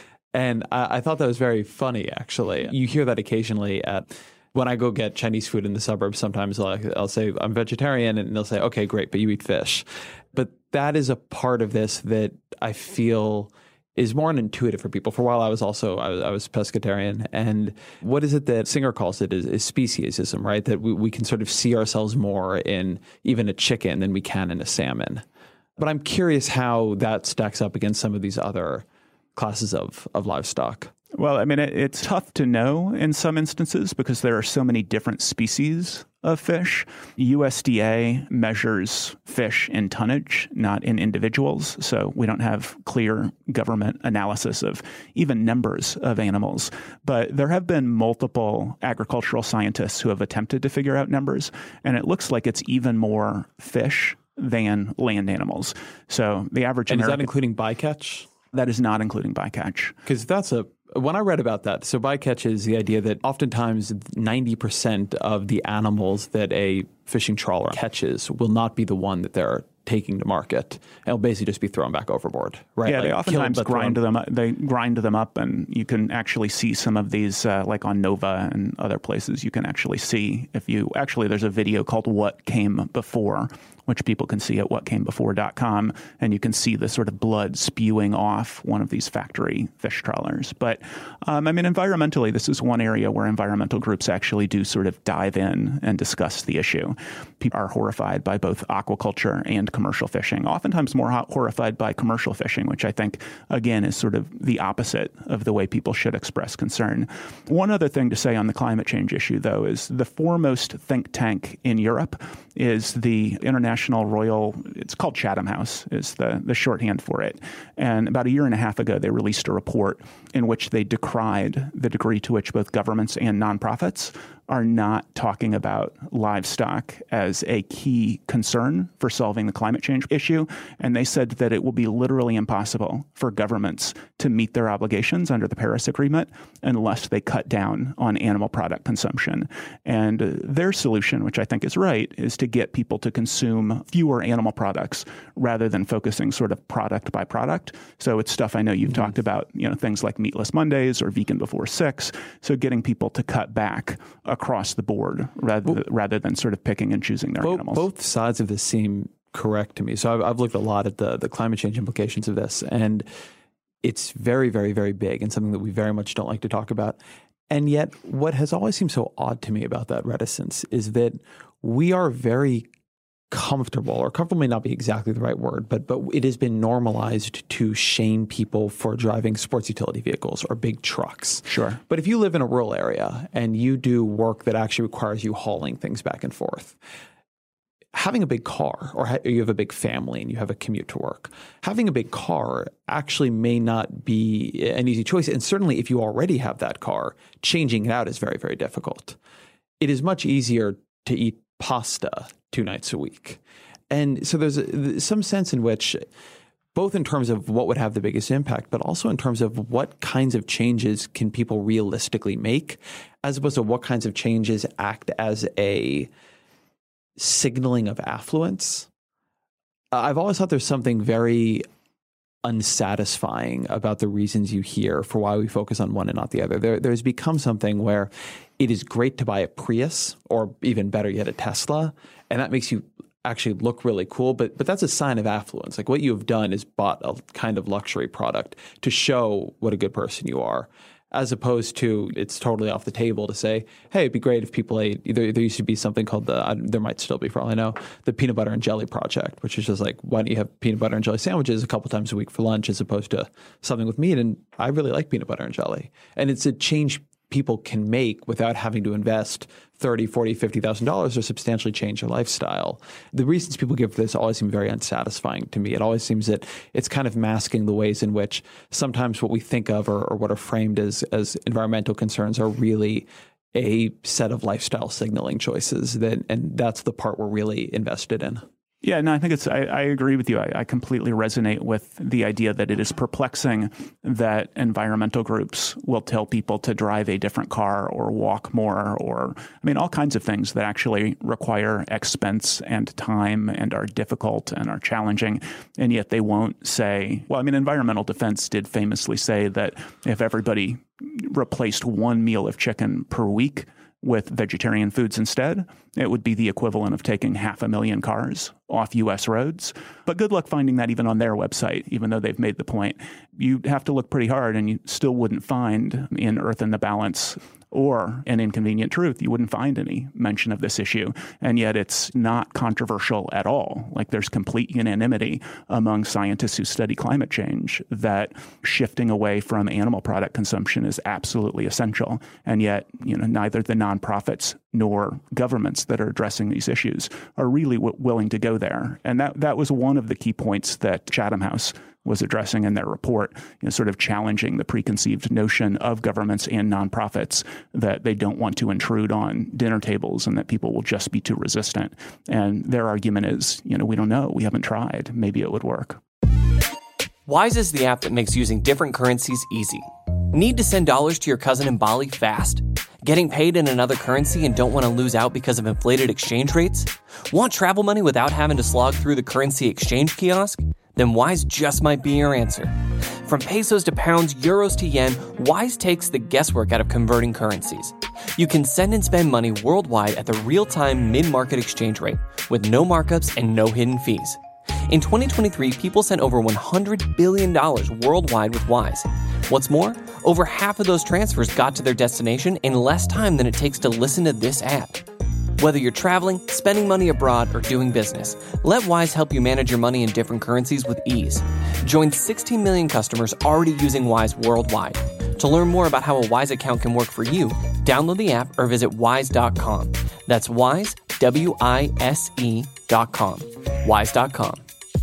And I thought that was very funny, actually. You hear that occasionally when I go get Chinese food in the suburbs. Sometimes I'll say, I'm vegetarian, and they'll say, okay, great, but you eat fish. But that is a part of this that I feel is more intuitive for people. For a while, I was pescatarian. And what is it that Singer calls it is speciesism, right? That we can sort of see ourselves more in even a chicken than we can in a salmon. But I'm curious how that stacks up against some of these other classes of livestock. Well, it's tough to know in some instances because there are so many different species of fish. USDA measures fish in tonnage, not in individuals. So we don't have clear government analysis of even numbers of animals. But there have been multiple agricultural scientists who have attempted to figure out numbers, and it looks like it's even more fish than land animals. So the average American... And is that including bycatch? That is not including bycatch. Because when I read about that, so bycatch is the idea that oftentimes 90% of the animals that a fishing trawler catches will not be the one that they're taking to market. It'll basically just be thrown back overboard, right? Yeah, they oftentimes grind them up. They grind them up, and you can actually see some of these, like on Nova and other places. You can actually see there's a video called "What Came Before," which people can see at whatcamebefore.com, and you can see the sort of blood spewing off one of these factory fish trawlers. But environmentally, this is one area where environmental groups actually do sort of dive in and discuss the issue. People are horrified by both aquaculture and commercial fishing, oftentimes more horrified by commercial fishing, which I think, again, is sort of the opposite of the way people should express concern. One other thing to say on the climate change issue, though, is the foremost think tank in Europe is the it's called Chatham House, is the shorthand for it. And about a year and a half ago, they released a report in which they decried the degree to which both governments and nonprofits are not talking about livestock as a key concern for solving the climate change issue. And they said that it will be literally impossible for governments to meet their obligations under the Paris Agreement unless they cut down on animal product consumption. And their solution, which I think is right, is to get people to consume fewer animal products rather than focusing sort of product by product. So it's stuff I know you've talked about, things like Meatless Mondays or Vegan Before 6. So getting people to cut back across the board rather than sort of picking and choosing their animals. Both sides of this seem correct to me. So I've looked a lot at the climate change implications of this, and it's very, very, very big and something that we very much don't like to talk about. And yet what has always seemed so odd to me about that reticence is that we are very comfortable, or comfortable may not be exactly the right word, but it has been normalized to shame people for driving sports utility vehicles or big trucks. Sure. But if you live in a rural area and you do work that actually requires you hauling things back and forth, having a big car, or you have a big family and you have a commute to work, having a big car actually may not be an easy choice. And certainly if you already have that car, changing it out is very, very difficult. It is much easier to eat pasta 2 nights a week. And so there's some sense in which, both in terms of what would have the biggest impact, but also in terms of what kinds of changes can people realistically make, as opposed to what kinds of changes act as a signaling of affluence. I've always thought there's something very unsatisfying about the reasons you hear for why we focus on one and not the other. There's become something where it is great to buy a Prius, or even better yet, a Tesla, and that makes you actually look really cool, but that's a sign of affluence. Like, what you have done is bought a kind of luxury product to show what a good person you are, as opposed to it's totally off the table to say, hey, it'd be great if people ate, there used to be something called there might still be for all I know, the Peanut Butter and Jelly Project, which is just like, why don't you have peanut butter and jelly sandwiches a couple times a week for lunch as opposed to something with meat? And I really like peanut butter and jelly. And it's a change people can make without having to invest $30,000, $40,000, $50,000 or substantially change their lifestyle. The reasons people give for this always seem very unsatisfying to me. It always seems that it's kind of masking the ways in which sometimes what we think of or what are framed as environmental concerns are really a set of lifestyle signaling choices, and that's the part we're really invested in. Yeah, no, I think I agree with you. I completely resonate with the idea that it is perplexing that environmental groups will tell people to drive a different car or walk more, or, all kinds of things that actually require expense and time and are difficult and are challenging. And yet they won't say, Environmental Defense did famously say that if everybody replaced one meal of chicken per week with vegetarian foods instead, it would be the equivalent of taking 500,000 cars off U.S. roads. But good luck finding that even on their website, even though they've made the point. You'd have to look pretty hard, and you still wouldn't find in Earth in the Balance or An Inconvenient Truth, you wouldn't find any mention of this issue. And yet it's not controversial at all. Like, there's complete unanimity among scientists who study climate change that shifting away from animal product consumption is absolutely essential. And yet, neither the nonprofits nor governments that are addressing these issues are really willing to go there. And that was one of the key points that Chatham House was addressing in their report, sort of challenging the preconceived notion of governments and nonprofits that they don't want to intrude on dinner tables and that people will just be too resistant. And their argument is, we don't know. We haven't tried. Maybe it would work. Wise is the app that makes using different currencies easy. Need to send dollars to your cousin in Bali fast? Getting paid in another currency and don't want to lose out because of inflated exchange rates? Want travel money without having to slog through the currency exchange kiosk? Then Wise just might be your answer. From pesos to pounds, euros to yen, Wise takes the guesswork out of converting currencies. You can send and spend money worldwide at the real-time mid-market exchange rate with no markups and no hidden fees. In 2023, people sent over $100 billion worldwide with Wise. What's more, over half of those transfers got to their destination in less time than it takes to listen to this app. Whether you're traveling, spending money abroad, or doing business, let Wise help you manage your money in different currencies with ease. Join 16 million customers already using Wise worldwide. To learn more about how a Wise account can work for you, download the app or visit wise.com. That's Wise, WISE.com. Wise.com.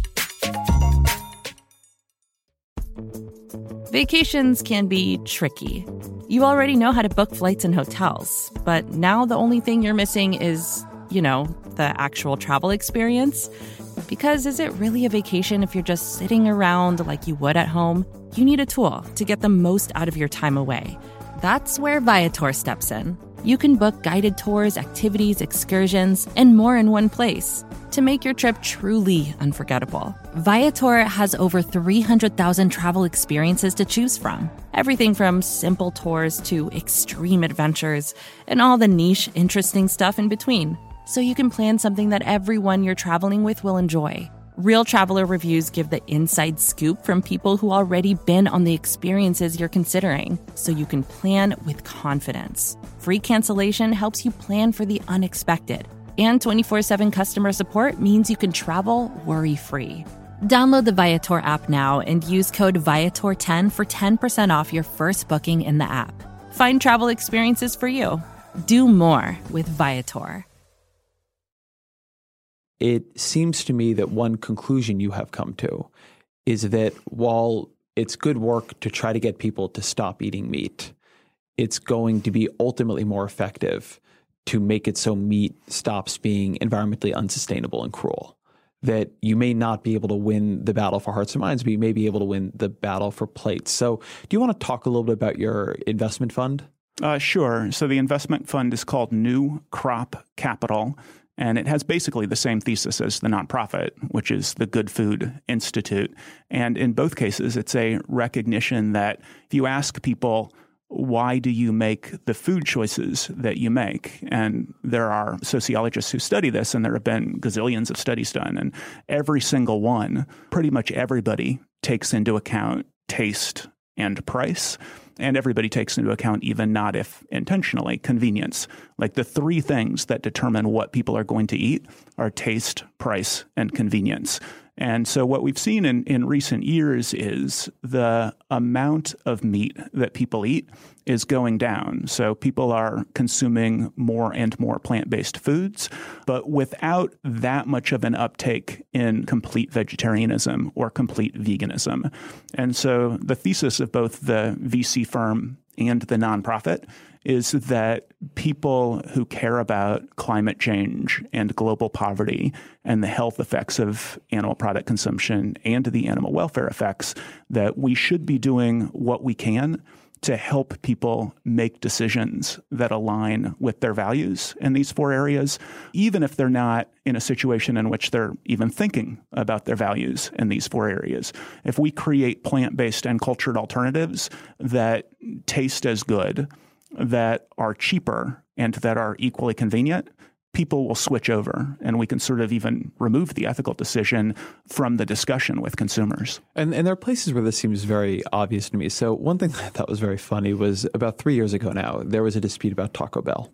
Vacations can be tricky. You already know how to book flights and hotels, but now the only thing you're missing is, the actual travel experience. Because is it really a vacation if you're just sitting around like you would at home? You need a tool to get the most out of your time away. That's where Viator steps in. You can book guided tours, activities, excursions, and more in one place to make your trip truly unforgettable. Viator has over 300,000 travel experiences to choose from. Everything from simple tours to extreme adventures and all the niche, interesting stuff in between. So you can plan something that everyone you're traveling with will enjoy. Real traveler reviews give the inside scoop from people who already been on the experiences you're considering, so you can plan with confidence. Free cancellation helps you plan for the unexpected. And 24/7 customer support means you can travel worry-free. Download the Viator app now and use code Viator10 for 10% off your first booking in the app. Find travel experiences for you. Do more with Viator. It seems to me that one conclusion you have come to is that while it's good work to try to get people to stop eating meat, it's going to be ultimately more effective to make it so meat stops being environmentally unsustainable and cruel. That you may not be able to win the battle for hearts and minds, but you may be able to win the battle for plates. So do you want to talk a little bit about your investment fund? Sure. So the investment fund is called New Crop Capital, and it has basically the same thesis as the nonprofit, which is the Good Food Institute. And in both cases, it's a recognition that if you ask people, why do you make the food choices that you make? And there are sociologists who study this, and there have been gazillions of studies done. And every single one, pretty much everybody takes into account taste and price. And everybody takes into account, even not if intentionally, convenience. Like the three things that determine what people are going to eat are taste, price, and convenience. And so what we've seen in recent years is the amount of meat that people eat is going down. So people are consuming more and more plant-based foods, but without that much of an uptake in complete vegetarianism or complete veganism. And so the thesis of both the VC firm and the nonprofit is that people who care about climate change and global poverty and the health effects of animal product consumption and the animal welfare effects, that we should be doing what we can to help people make decisions that align with their values in these four areas, even if they're not in a situation in which they're even thinking about their values in these four areas. If we create plant-based and cultured alternatives that taste as good, that are cheaper, and that are equally convenient, people will switch over, and we can sort of even remove the ethical decision from the discussion with consumers. And there are places where this seems very obvious to me. So one thing I thought was very funny was about 3 years ago now, there was a dispute about Taco Bell.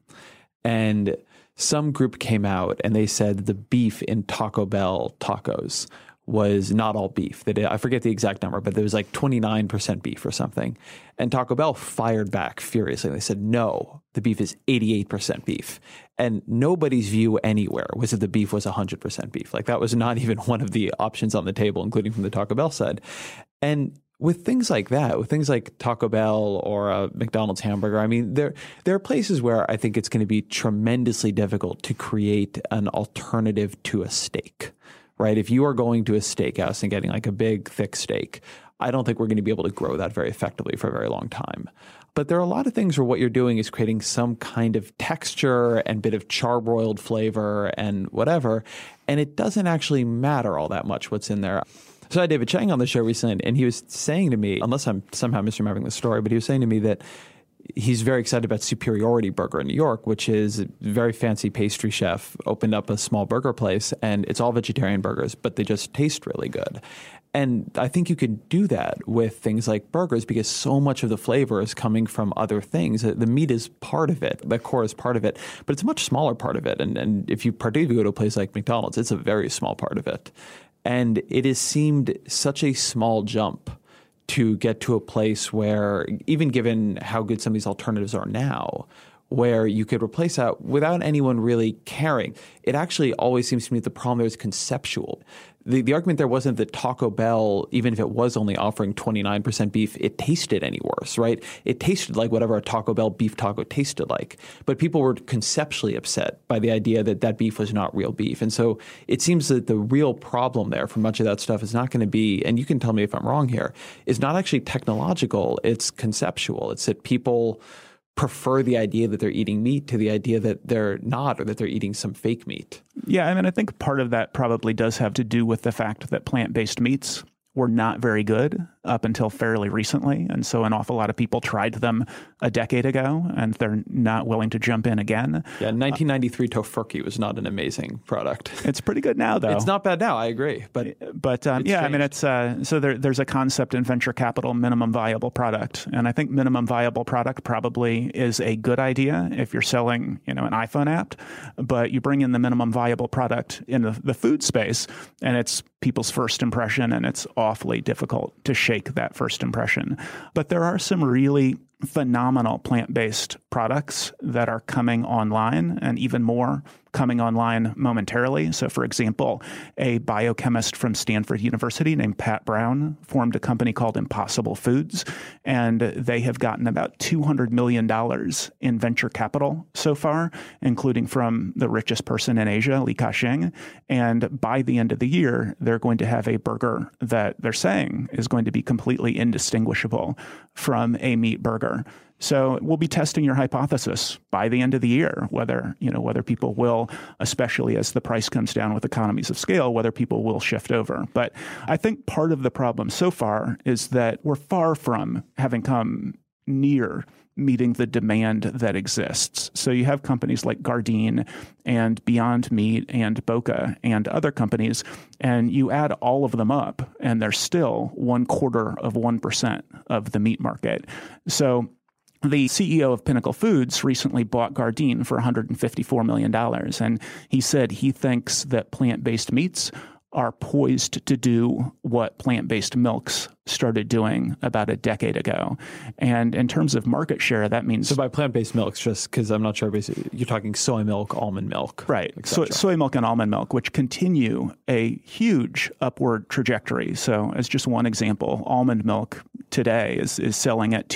And some group came out and they said the beef in Taco Bell tacos was not all beef. I forget the exact number, but there was like 29% beef or something. And Taco Bell fired back furiously. They said, no, the beef is 88% beef. And nobody's view anywhere was that the beef was 100% beef. Like that was not even one of the options on the table, including from the Taco Bell side. And with things like that, with things like Taco Bell or a McDonald's hamburger, I mean, there are places where I think it's going to be tremendously difficult to create an alternative to a steak. Right? If you are going to a steakhouse and getting like a big, thick steak, I don't think we're going to be able to grow that very effectively for a very long time. But there are a lot of things where what you're doing is creating some kind of texture and bit of charbroiled flavor and whatever, and it doesn't actually matter all that much what's in there. So I had David Chang on the show recently, and he was saying to me, unless I'm somehow misremembering the story, but he was saying to me that he's very excited about Superiority Burger in New York, which is a very fancy pastry chef, opened up a small burger place, and it's all vegetarian burgers, but they just taste really good. And I think you can do that with things like burgers because so much of the flavor is coming from other things. The meat is part of it. The core is part of it, but it's a much smaller part of it. And if you particularly go to a place like McDonald's, it's a very small part of it. And it has seemed such a small jump to get to a place where, even given how good some of these alternatives are now, where you could replace that without anyone really caring. It actually always seems to me that the problem there is conceptual. The argument there wasn't that Taco Bell, even if it was only offering 29% beef, it tasted any worse, right? It tasted like whatever a Taco Bell beef taco tasted like. But people were conceptually upset by the idea that that beef was not real beef. And so it seems that the real problem there for much of that stuff is not going to be, and you can tell me if I'm wrong here, is not actually technological, it's conceptual. It's that people prefer the idea that they're eating meat to the idea that they're not, or that they're eating some fake meat. Yeah, I mean, I think part of that probably does have to do with the fact that plant-based meats were not very good up until fairly recently. And so an awful lot of people tried them a decade ago, and they're not willing to jump in again. Yeah, 1993 Tofurkey was not an amazing product. It's pretty good now, though. It's not bad now, I agree. But yeah, I mean, it's so there's a concept in venture capital, minimum viable product. And I think minimum viable product probably is a good idea if you're selling, an iPhone app. But you bring in the minimum viable product in the food space, and it's people's first impression, and it's awfully difficult to shake that first impression. But there are some really phenomenal plant-based products that are coming online, and even more coming online momentarily. So, for example, a biochemist from Stanford University named Pat Brown formed a company called Impossible Foods, and they have gotten about $200 million in venture capital so far, including from the richest person in Asia, Li Ka-shing. And by the end of the year, they're going to have a burger that they're saying is going to be completely indistinguishable from a meat burger. So we'll be testing your hypothesis by the end of the year, whether people will, especially as the price comes down with economies of scale, whether people will shift over. But I think part of the problem so far is that we're far from having come near meeting the demand that exists. So you have companies like Gardein and Beyond Meat and Boca and other companies, and you add all of them up, and they're still 0.25% of the meat market. So the CEO of Pinnacle Foods recently bought Gardein for $154 million, and he said he thinks that plant-based meats are poised to do what plant-based milks started doing about a decade ago. And in terms of market share, that means... So by plant-based milks, just because I'm not sure, basically, you're talking soy milk, almond milk. Right. Soy milk and almond milk, which continue a huge upward trajectory. So as just one example, almond milk today is selling at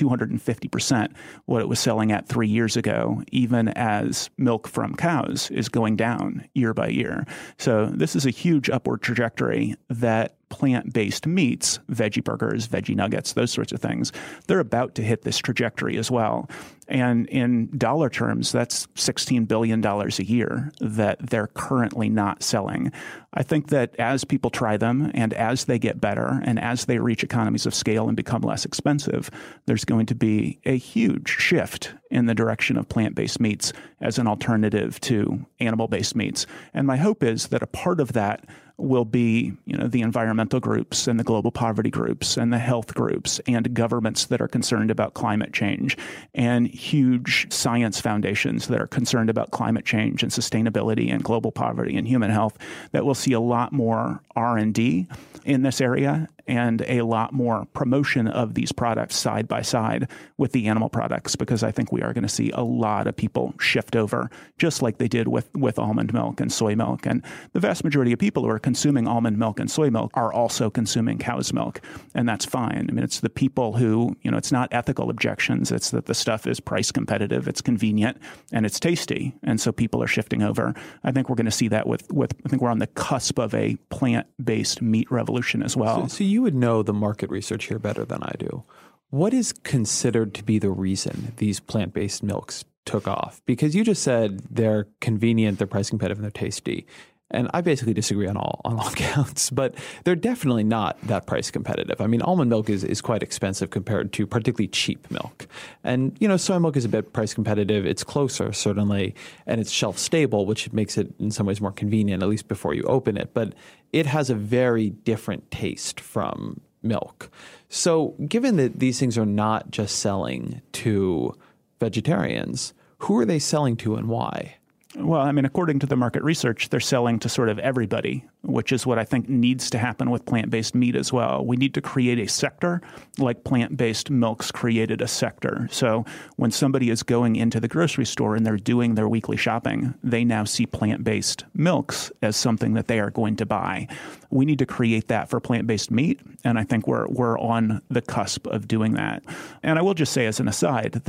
250% what it was selling at 3 years ago, even as milk from cows is going down year by year. So this is a huge upward trajectory that plant-based meats, veggie burgers, veggie nuggets, those sorts of things, they're about to hit this trajectory as well. And in dollar terms, that's $16 billion a year that they're currently not selling. I think that as people try them and as they get better and as they reach economies of scale and become less expensive, there's going to be a huge shift in the direction of plant-based meats as an alternative to animal-based meats. And my hope is that a part of that will be, the environmental groups and the global poverty groups and the health groups and governments that are concerned about climate change and huge science foundations that are concerned about climate change and sustainability and global poverty and human health, that we'll see a lot more R&D in this area and a lot more promotion of these products side by side with the animal products, because I think we are going to see a lot of people shift over, just like they did with almond milk and soy milk. And the vast majority of people who are consuming almond milk and soy milk are also consuming cow's milk, and that's fine. I mean, it's the people who, it's not ethical objections. It's that the stuff is price competitive, it's convenient, and it's tasty. And so people are shifting over. I think we're going to see that with I think we're on the cusp of a plant-based meat revolution as well. So you would know the market research here better than I do. What is considered to be the reason these plant-based milks took off? Because you just said they're convenient, they're price competitive, and they're tasty. And I basically disagree on all counts, but they're definitely not that price competitive. I mean, almond milk is quite expensive compared to particularly cheap milk. And, soy milk is a bit price competitive. It's closer, certainly, and it's shelf stable, which makes it in some ways more convenient, at least before you open it. But it has a very different taste from milk. So given that these things are not just selling to vegetarians, who are they selling to and why? Well, I mean, according to the market research, they're selling to sort of everybody, which is what I think needs to happen with plant-based meat as well. We need to create a sector like plant-based milks created a sector. So when somebody is going into the grocery store and they're doing their weekly shopping, they now see plant-based milks as something that they are going to buy. We need to create that for plant-based meat, and I think we're on the cusp of doing that. And I will just say as an aside that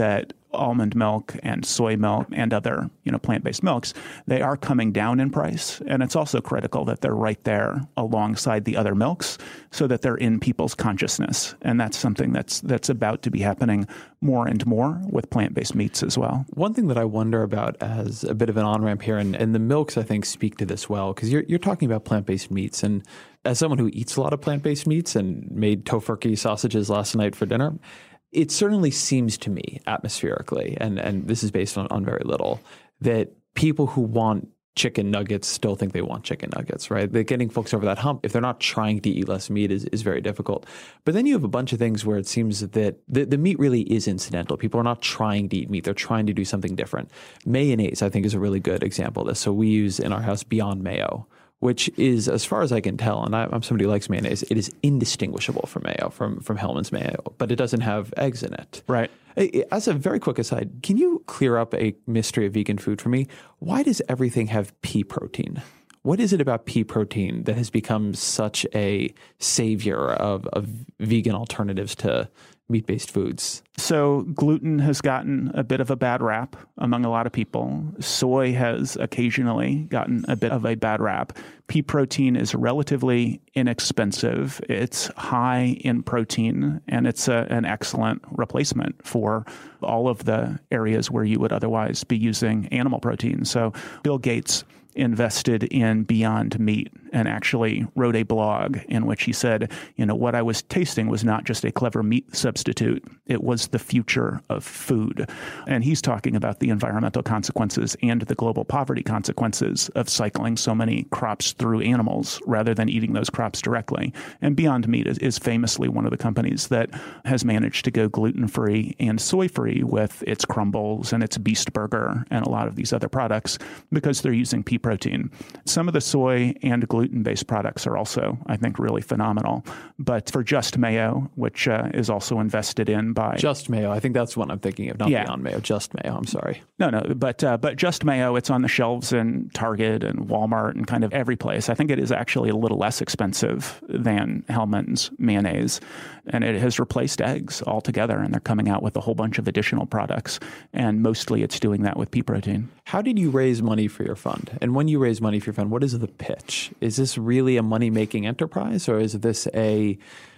almond milk and soy milk and other, plant-based milks, they are coming down in price. And it's also critical that they're right there alongside the other milks so that they're in people's consciousness. And that's something that's about to be happening more and more with plant-based meats as well. One thing that I wonder about as a bit of an on-ramp here, and the milks, I think, speak to this well, because you're talking about plant-based meats. And as someone who eats a lot of plant-based meats and made tofurkey sausages last night for dinner, it certainly seems to me atmospherically, and this is based on very little, that people who want chicken nuggets still think they want chicken nuggets, right? They're getting folks over that hump. If they're not trying to eat less meat is very difficult. But then you have a bunch of things where it seems that the meat really is incidental. People are not trying to eat meat. They're trying to do something different. Mayonnaise, I think, is a really good example of this. So we use in our house Beyond Mayo, which is, as far as I can tell, and I'm somebody who likes mayonnaise, it is indistinguishable from mayo, from Hellmann's mayo, but it doesn't have eggs in it. Right. As a very quick aside, can you clear up a mystery of vegan food for me? Why does everything have pea protein? What is it about pea protein that has become such a savior of vegan alternatives to meat-based foods? So gluten has gotten a bit of a bad rap among a lot of people. Soy has occasionally gotten a bit of a bad rap. Pea protein is relatively inexpensive. It's high in protein, and it's an excellent replacement for all of the areas where you would otherwise be using animal protein. So Bill Gates invested in Beyond Meat and actually wrote a blog in which he said, what I was tasting was not just a clever meat substitute. It was the future of food. And he's talking about the environmental consequences and the global poverty consequences of cycling so many crops through animals rather than eating those crops directly. And Beyond Meat is famously one of the companies that has managed to go gluten-free and soy-free with its crumbles and its Beast Burger and a lot of these other products because they're using pea protein. Some of the soy and gluten-based products are also, I think, really phenomenal. But for Just Mayo, which is also invested in by... Just Mayo. I think that's what I'm thinking of, not Beyond Mayo. Just Mayo. I'm sorry. No, but Just Mayo, it's on the shelves in Target and Walmart and kind of every place. I think it is actually a little less expensive than Hellmann's mayonnaise. And it has replaced eggs altogether, and they're coming out with a whole bunch of additional products. And mostly it's doing that with pea protein. How did you raise money for your fund? And when you raise money for your fund, what is the pitch? Is this really a money-making enterprise, or is this a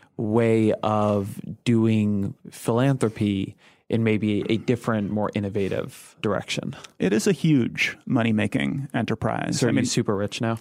way of doing philanthropy in maybe a different, more innovative direction? It is a huge money-making enterprise. So are you super rich now?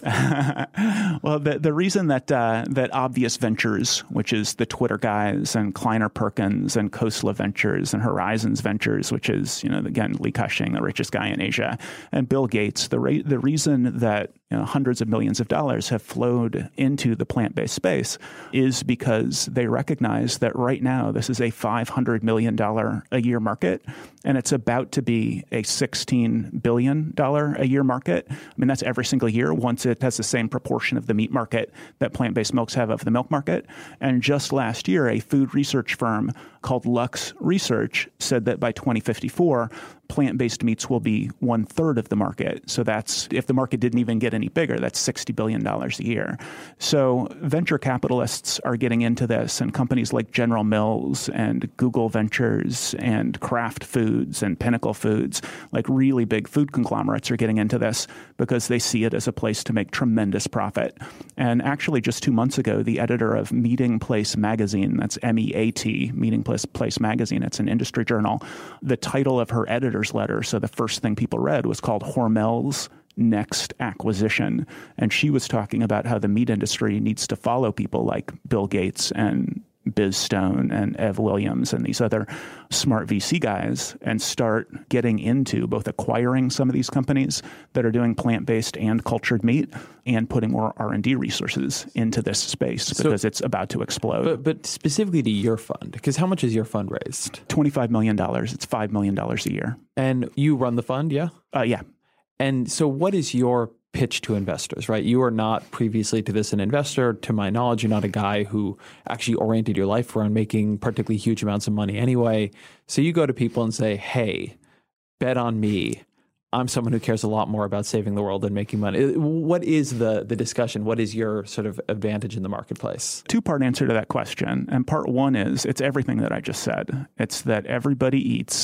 Well, the reason that Obvious Ventures, which is the Twitter guys, and Kleiner Perkins, and Khosla Ventures, and Horizons Ventures, which is, again, Li Ka-shing, the richest guy in Asia, and Bill Gates, the reason that hundreds of millions of dollars have flowed into the plant-based space is because they recognize that right now this is a $500 million a year market, and it's about to be a $16 billion a year market. I mean, that's every single year once it has the same proportion of the meat market that plant-based milks have of the milk market. And just last year, a food research firm called Lux Research said that by 2054, plant-based meats will be 1/3 of the market. So that's, if the market didn't even get any bigger, that's $60 billion a year. So venture capitalists are getting into this, and companies like General Mills and Google Ventures and Kraft Foods and Pinnacle Foods, like really big food conglomerates, are getting into this because they see it as a place to make tremendous profit. And actually, just 2 months ago, the editor of Meeting Place Magazine, that's MEAT, Meeting Place Magazine, it's an industry journal, the title of her editor's letter, so the first thing people read, was called Hormel's Next Acquisition. And she was talking about how the meat industry needs to follow people like Bill Gates and Biz Stone and Ev Williams and these other smart VC guys and start getting into both acquiring some of these companies that are doing plant-based and cultured meat and putting more R&D resources into this space because it's about to explode. But specifically to your fund, because how much is your fund raised? $25 million. It's $5 million a year. And you run the fund, yeah? Yeah. And so what is your pitch to investors, right? You are not previously to this an investor. To my knowledge, you're not a guy who actually oriented your life around making particularly huge amounts of money anyway. So you go to people and say, hey, bet on me. I'm someone who cares a lot more about saving the world than making money. What is the discussion? What is your sort of advantage in the marketplace? Two-part answer to that question. And part one is it's everything that I just said. It's that everybody eats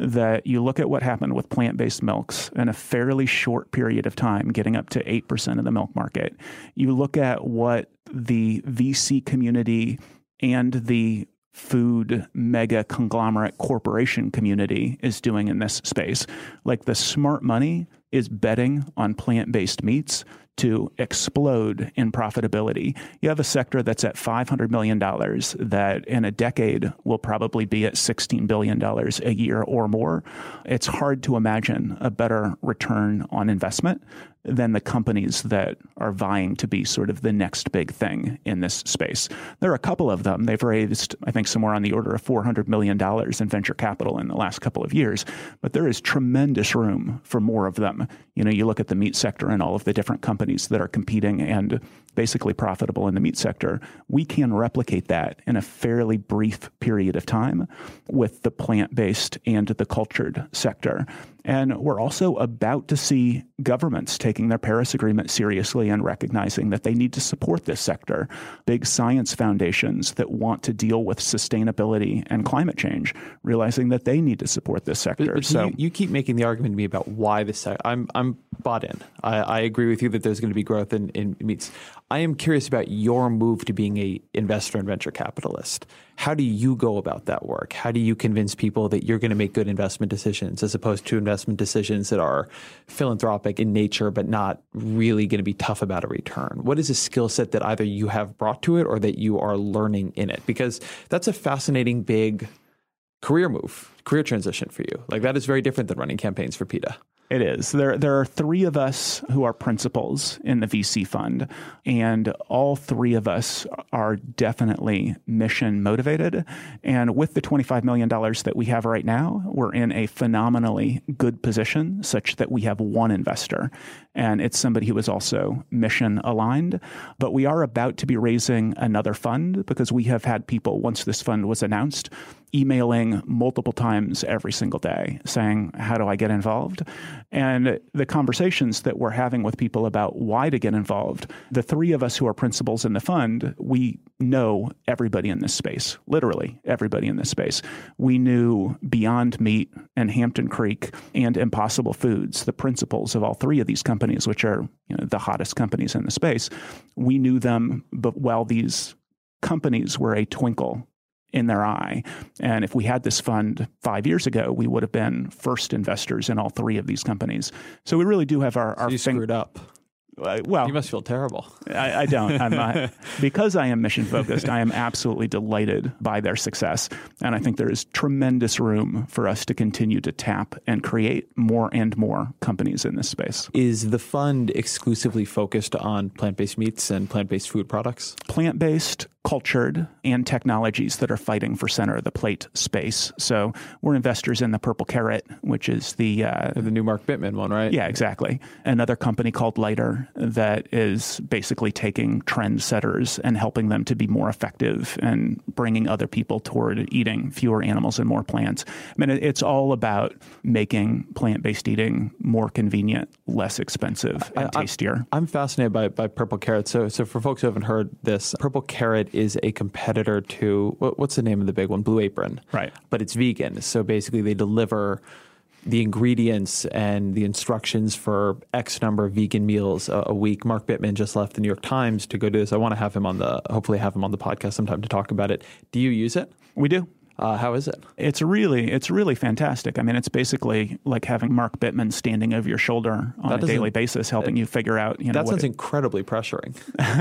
that you look at what happened with plant-based milks in a fairly short period of time, getting up to 8% of the milk market. You look at what the VC community and the food mega conglomerate corporation community is doing in this space. Like, the smart money is betting on plant-based meats to explode in profitability. You have a sector that's at $500 million that in a decade will probably be at $16 billion a year or more. It's hard to imagine a better return on investment than the companies that are vying to be sort of the next big thing in this space. There are a couple of them. They've raised, I think, somewhere on the order of $400 million in venture capital in the last couple of years, but there is tremendous room for more of them. You know, you look at the meat sector and all of the different companies that are competing and basically profitable in the meat sector. We can replicate that in a fairly brief period of time with the plant-based and the cultured sector. And we're also about to see governments taking their Paris Agreement seriously and recognizing that they need to support this sector. Big science foundations that want to deal with sustainability and climate change, realizing that they need to support this sector. But so you keep making the argument to me about why this sector. I'm bought in. I agree with you that there's going to be growth in meats. I am curious about your move to being a investor and venture capitalist. How do you go about that work? How do you convince people that you're going to make good investment decisions as opposed to investment decisions that are philanthropic in nature but not really going to be tough about a return? What is a skill set that either you have brought to it or that you are learning in it? Because that's a fascinating big career transition for you. Like, that is very different than running campaigns for PETA. It is. There are three of us who are principals in the VC fund, and all three of us are definitely mission motivated. And with the $25 million that we have right now, we're in a phenomenally good position such that we have one investor, and it's somebody who is also mission aligned. But we are about to be raising another fund because we have had people, once this fund was announced, emailing multiple times every single day saying, how do I get involved? And the conversations that we're having with people about why to get involved, the three of us who are principals in the fund, we know everybody in this space, literally everybody in this space. We knew Beyond Meat and Hampton Creek and Impossible Foods, the principals of all three of these companies, which are, you know, the hottest companies in the space. We knew them, but while these companies were a twinkle in their eye. And if we had this fund 5 years ago, we would have been first investors in all three of these companies. So we really do have our so you screwed up. Well, you must feel terrible. I don't. I'm not. Because I am mission focused, I am absolutely delighted by their success. And I think there is tremendous room for us to continue to tap and create more and more companies in this space. Is the fund exclusively focused on plant-based meats and plant-based food products? Plant-based, cultured, and technologies that are fighting for center of the plate space. So we're investors in the Purple Carrot, which is the new Mark Bittman one, right? Yeah, exactly. Another company called Lighter that is basically taking trendsetters and helping them to be more effective and bringing other people toward eating fewer animals and more plants. I mean, it's all about making plant-based eating more convenient, less expensive, and tastier. I'm fascinated by Purple Carrot. So for folks who haven't heard this, Purple Carrot is a competitor to, what's the name of the big one? Blue Apron. Right. But it's vegan. So basically they deliver the ingredients and the instructions for X number of vegan meals a week. Mark Bittman just left the New York Times to go do this. I want to have him hopefully have him on the podcast sometime to talk about it. Do you use it? We do. How is it? It's really fantastic. I mean, it's basically like having Mark Bittman standing over your shoulder on a daily basis, helping you figure out. That sounds incredibly pressuring.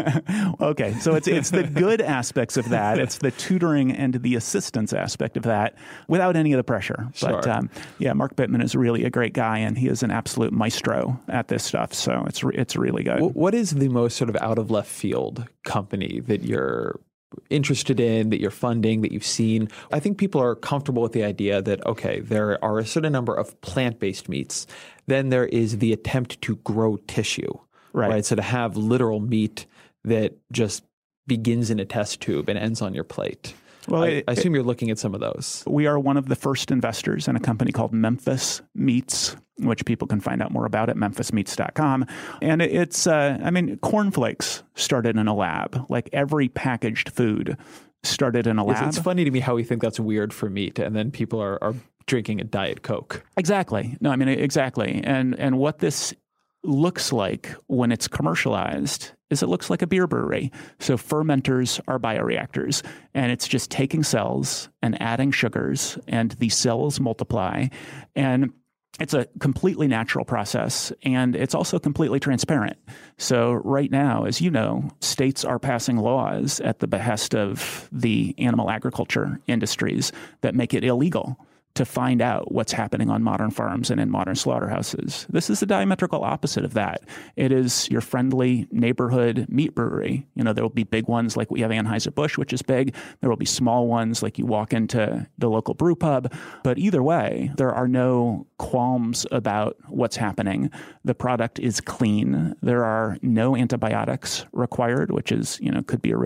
Okay, so it's the good aspects of that. It's the tutoring and the assistance aspect of that, without any of the pressure. Sure. But yeah, Mark Bittman is really a great guy, and he is an absolute maestro at this stuff. So it's really good. What is the most sort of out of left field company that you're interested in, that you're funding, that you've seen? I think people are comfortable with the idea that, okay, there are a certain number of plant-based meats. Then there is the attempt to grow tissue, right? So to have literal meat that just begins in a test tube and ends on your plate. Well, I assume you're looking at some of those. We are one of the first investors in a company called Memphis Meats, which people can find out more about at memphismeats.com. And it's, cornflakes started in a lab. Like every packaged food started in a lab. It's funny to me how we think that's weird for meat, and then people are drinking a Diet Coke. Exactly. No, I mean, exactly. And what this looks like when it's commercialized is it looks like a beer brewery. So fermenters are bioreactors, and it's just taking cells and adding sugars, and these cells multiply. And it's a completely natural process, and it's also completely transparent. So right now, as you know, states are passing laws at the behest of the animal agriculture industries that make it illegal to find out what's happening on modern farms and in modern slaughterhouses. This is the diametrical opposite of that. It is your friendly neighborhood meat brewery. You know, there will be big ones like we have Anheuser-Busch, which is big. There will be small ones like you walk into the local brew pub. But either way, there are no qualms about what's happening. The product is clean. There are no antibiotics required, which is, you know, could be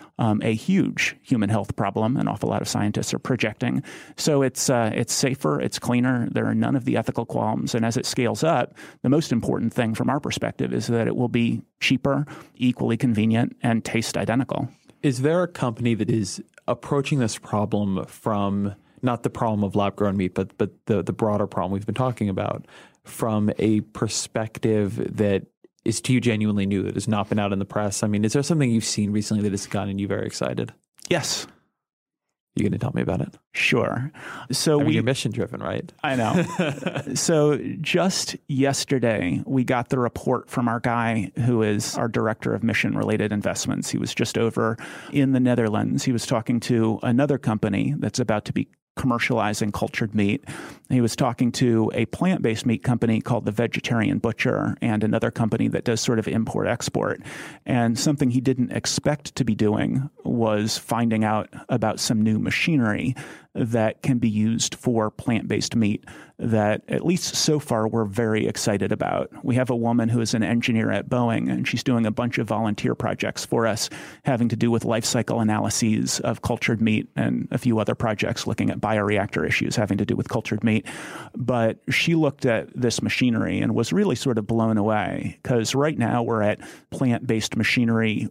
a huge human health problem. An awful lot of scientists are projecting. So it's safer, it's cleaner. There are none of the ethical qualms. And as it scales up, the most important thing from our perspective is that it will be cheaper, equally convenient, and taste identical. Is there a company that is approaching this problem from not the problem of lab-grown meat, but the broader problem we've been talking about from a perspective that is to you genuinely new, that has not been out in the press? I mean, is there something you've seen recently that has gotten you very excited? Yes. You going to tell me about it? Sure. So you're mission driven, right? I know. So just yesterday, we got the report from our guy who is our director of mission related investments. He was just over in the Netherlands. He was talking to another company that's about to be commercializing cultured meat. He was talking to a plant-based meat company called The Vegetarian Butcher and another company that does sort of import-export. And something he didn't expect to be doing was finding out about some new machinery that can be used for plant-based meat that, at least so far, we're very excited about. We have a woman who is an engineer at Boeing, and she's doing a bunch of volunteer projects for us having to do with life cycle analyses of cultured meat and a few other projects looking at bioreactor issues having to do with cultured meat. But she looked at this machinery and was really sort of blown away, because right now we're at plant-based machinery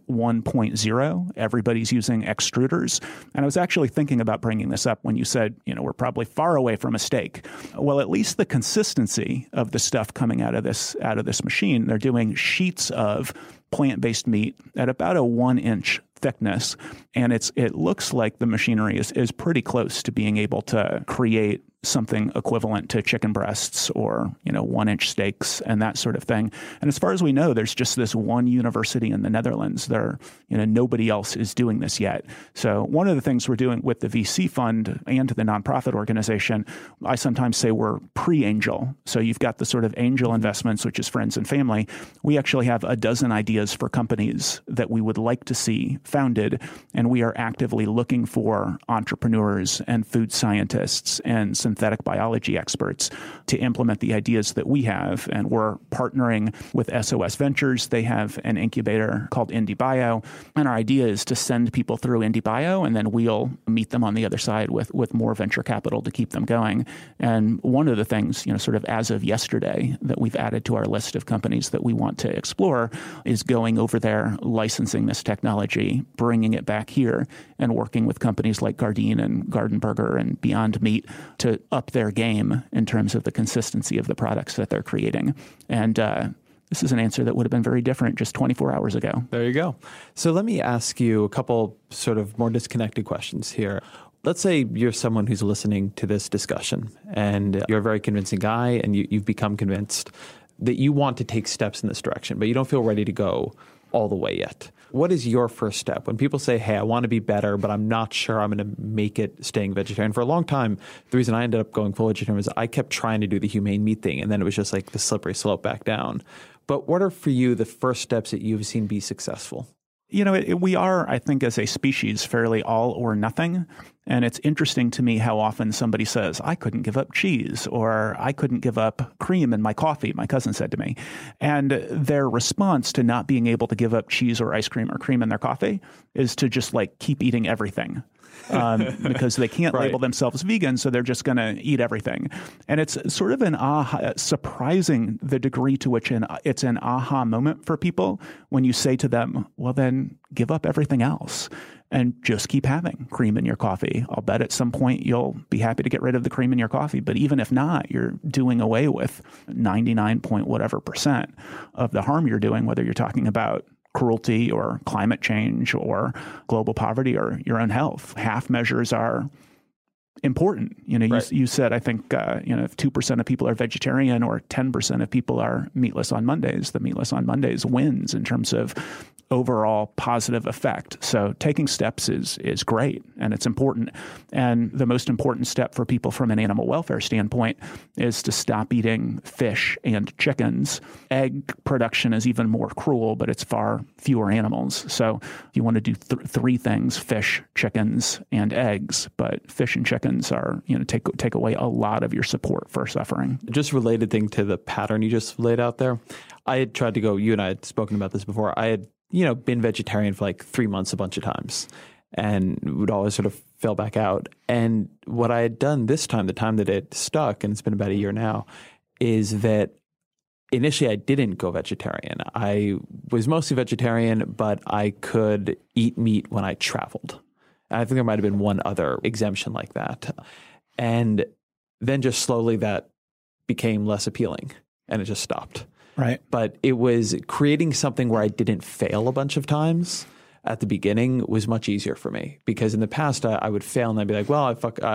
1.0. Everybody's using extruders. And I was actually thinking about bringing this up when you said, you know, we're probably far away from a steak. Well, at least the consistency of the stuff coming out of this machine, they're doing sheets of plant-based meat at about a 1-inch thickness. And it looks like the machinery is pretty close to being able to create something equivalent to chicken breasts or, you know, 1-inch steaks and that sort of thing. And as far as we know, there's just this one university in the Netherlands. Nobody else is doing this yet. So one of the things we're doing with the VC fund and the nonprofit organization, I sometimes say we're pre-angel. So you've got the sort of angel investments, which is friends and family. We actually have a dozen ideas for companies that we would like to see founded, and we are actively looking for entrepreneurs and food scientists and synthetic biology experts to implement the ideas that we have. And we're partnering with SOS Ventures. They have an incubator called IndieBio. And our idea is to send people through IndieBio, and then we'll meet them on the other side with more venture capital to keep them going. And one of the things, sort of as of yesterday, that we've added to our list of companies that we want to explore is going over there, licensing this technology, bringing it back here, and working with companies like Gardein and Garden Burger and Beyond Meat to up their game in terms of the consistency of the products that they're creating. And this is an answer that would have been very different just 24 hours ago. There you go. So let me ask you a couple sort of more disconnected questions here. Let's say you're someone who's listening to this discussion and you're a very convincing guy and you've become convinced that you want to take steps in this direction, but you don't feel ready to go all the way yet. What is your first step? When people say, hey, I want to be better, but I'm not sure I'm going to make it staying vegetarian. For a long time, the reason I ended up going full vegetarian was I kept trying to do the humane meat thing, and then it was just like the slippery slope back down. But what are for you the first steps that you've seen be successful? We are, I think, as a species, fairly all or nothing. And it's interesting to me how often somebody says, I couldn't give up cheese, or I couldn't give up cream in my coffee, my cousin said to me. And their response to not being able to give up cheese or ice cream or cream in their coffee is to just keep eating everything. Because they can't label themselves vegan, so they're just going to eat everything. And it's sort of surprising the degree to which it's an aha moment for people when you say to them, well, then give up everything else. and just keep having cream in your coffee. I'll bet at some point you'll be happy to get rid of the cream in your coffee. But even if not, you're doing away with 99 point whatever % of the harm you're doing, whether you're talking about cruelty or climate change or global poverty or your own health. Half measures are important. Right. You said, I think, if 2% of people are vegetarian or 10% of people are meatless on Mondays, the meatless on Mondays wins in terms of overall positive effect. So taking steps is great and it's important. And the most important step for people from an animal welfare standpoint is to stop eating fish and chickens. Egg production is even more cruel, but it's far fewer animals. So you want to do three things: fish, chickens, and eggs. But fish and chickens are, take away a lot of your support for suffering. Just related thing to the pattern you just laid out there. I had tried to go, you and I had spoken about this before. I had been vegetarian for like 3 months a bunch of times and would always sort of fail back out. And what I had done this time, the time that it stuck, and it's been about a year now, is that initially I didn't go vegetarian. I was mostly vegetarian, but I could eat meat when I traveled. And I think there might have been one other exemption like that. And then just slowly that became less appealing and it just stopped. Right. But it was creating something where I didn't fail a bunch of times at the beginning was much easier for me, because in the past I would fail and I'd be like, well,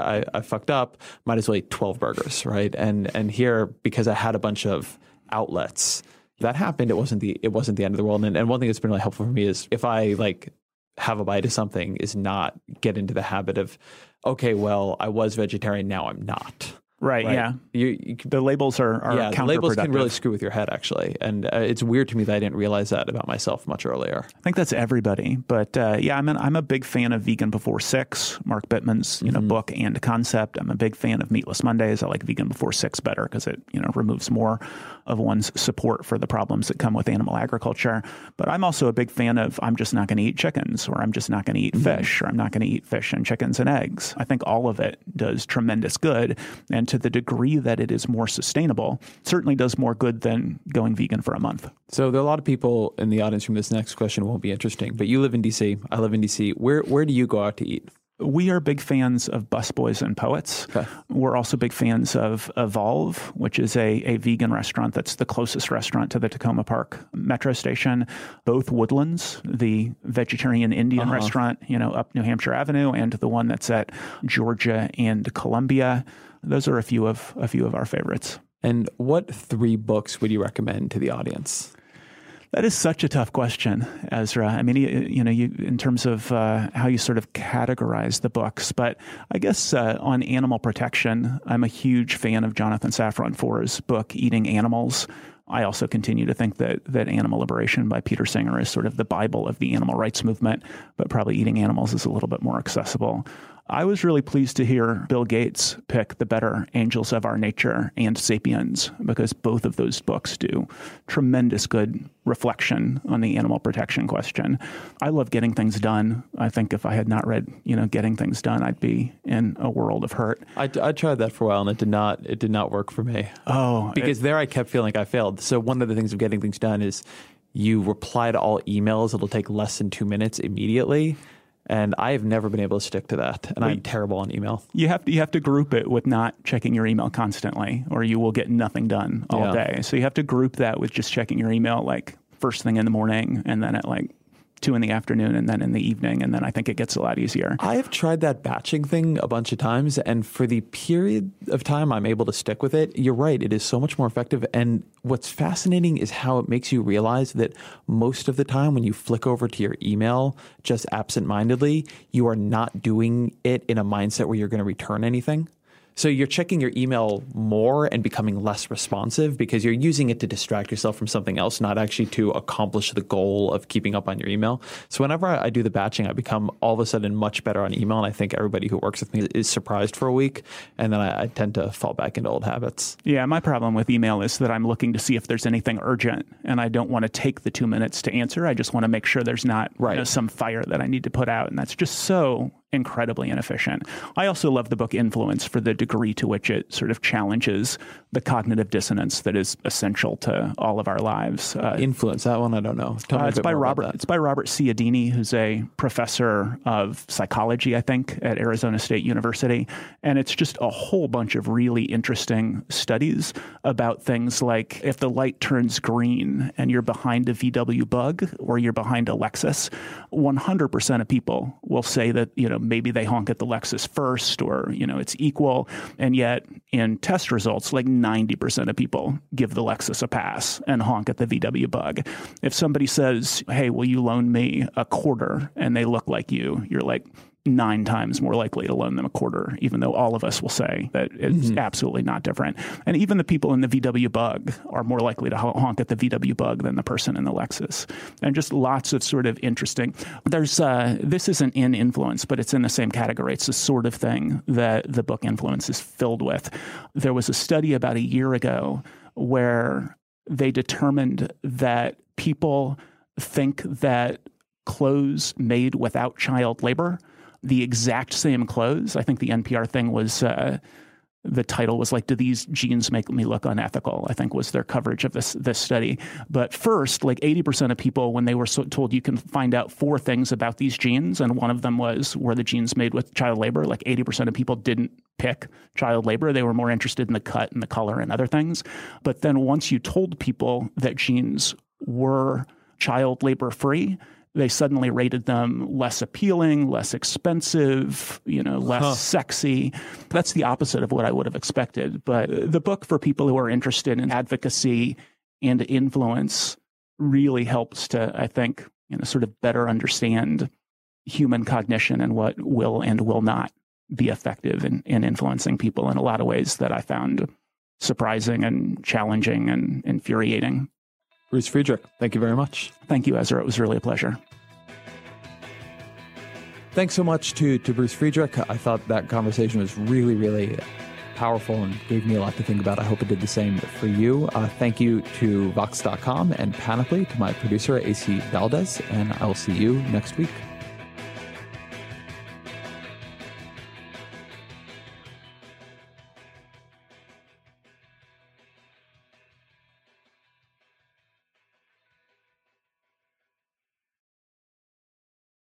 I fucked up, might as well eat 12 burgers, right? And here, because I had a bunch of outlets, that happened. It wasn't the end of the world. And one thing that's been really helpful for me is if I have a bite of something, is not get into the habit of, okay, well, I was vegetarian, now I'm not. Right. Yeah. The labels are counterproductive. The labels can really screw with your head, actually. And it's weird to me that I didn't realize that about myself much earlier. I think that's everybody. But I'm a big fan of Vegan Before 6, Mark Bittman's book and concept. I'm a big fan of Meatless Mondays. I like Vegan Before 6 better because it removes more of one's support for the problems that come with animal agriculture. But I'm also a big fan of I'm just not going to eat chickens, or I'm just not going to eat fish, or I'm not going to eat fish and chickens and eggs. I think all of it does tremendous good. And to the degree that it is more sustainable, certainly does more good than going vegan for a month. So there are a lot of people in the audience from this next question won't be interesting, but you live in D.C., I live in D.C. Where do you go out to eat? We are big fans of Busboys and Poets. Okay. We're also big fans of Evolve, which is a vegan restaurant that's the closest restaurant to the Tacoma Park metro station. Both Woodlands, the vegetarian Indian restaurant, up New Hampshire Avenue, and the one that's at Georgia and Columbia. Those are a few of our favorites. And what 3 books would you recommend to the audience? That is such a tough question, Ezra. I mean, you in terms of how you sort of categorize the books, but I guess on animal protection, I'm a huge fan of Jonathan Safran Foer's book, Eating Animals. I also continue to think that Animal Liberation by Peter Singer is sort of the Bible of the animal rights movement, but probably Eating Animals is a little bit more accessible. I was really pleased to hear Bill Gates pick The Better Angels of Our Nature and Sapiens, because both of those books do tremendous good reflection on the animal protection question. I love Getting Things Done. I think if I had not read, Getting Things Done, I'd be in a world of hurt. I tried that for a while and it did not work for me. Oh, because there I kept feeling like I failed. So one of the things of Getting Things Done is you reply to all emails. It'll take less than 2 minutes immediately. And I have never been able to stick to that. And I'm terrible on email. You have to group it with not checking your email constantly, or you will get nothing done all day. So you have to group that with just checking your email like first thing in the morning, and then at like 2 in the afternoon, and then in the evening. And then I think it gets a lot easier. I have tried that batching thing a bunch of times. And for the period of time I'm able to stick with it, you're right. It is so much more effective. And what's fascinating is how it makes you realize that most of the time when you flick over to your email just absentmindedly, you are not doing it in a mindset where you're going to return anything. So you're checking your email more and becoming less responsive because you're using it to distract yourself from something else, not actually to accomplish the goal of keeping up on your email. So whenever I do the batching, I become all of a sudden much better on email. And I think everybody who works with me is surprised for a week. And then I tend to fall back into old habits. Yeah, my problem with email is that I'm looking to see if there's anything urgent, and I don't want to take the 2 minutes to answer. I just want to make sure there's not some fire that I need to put out. And that's just so incredibly inefficient. I also love the book Influence for the degree to which it sort of challenges the cognitive dissonance that is essential to all of our lives. Influence, that one I don't know. Tell me it's by Robert Cialdini, who's a professor of psychology, I think, at Arizona State University. And it's just a whole bunch of really interesting studies about things like if the light turns green and you're behind a VW Bug or you're behind a Lexus, 100% of people will say that, maybe they honk at the Lexus first or, it's equal. And yet in test results, like 90% of people give the Lexus a pass and honk at the VW Bug. If somebody says, hey, will you loan me a quarter? And they look like you, you're like 9 times more likely to loan them a quarter, even though all of us will say that it's absolutely not different. And even the people in the VW Bug are more likely to honk at the VW Bug than the person in the Lexus. And just lots of sort of interesting. There's this isn't in Influence, but it's in the same category. It's the sort of thing that the book Influence is filled with. There was a study about a year ago where they determined that people think that clothes made without child labor, the exact same clothes. I think the NPR thing was, the title was like, do these jeans make me look unethical? I think was their coverage of this study. But first, like 80% of people, when they were told you can find out 4 things about these jeans, and one of them was, were the jeans made with child labor? Like 80% of people didn't pick child labor. They were more interested in the cut and the color and other things. But then once you told people that jeans were child labor free, they suddenly rated them less appealing, less expensive, less sexy. That's the opposite of what I would have expected. But the book, for people who are interested in advocacy and influence, really helps to, I think, sort of better understand human cognition and what will and will not be effective in influencing people in a lot of ways that I found surprising and challenging and infuriating. Bruce Friedrich, thank you very much. Thank you, Ezra. It was really a pleasure. Thanks so much to Bruce Friedrich. I thought that conversation was really, really powerful and gave me a lot to think about. I hope it did the same for you. Thank you to Vox.com and Panoply, to my producer, AC Valdez, and I'll see you next week.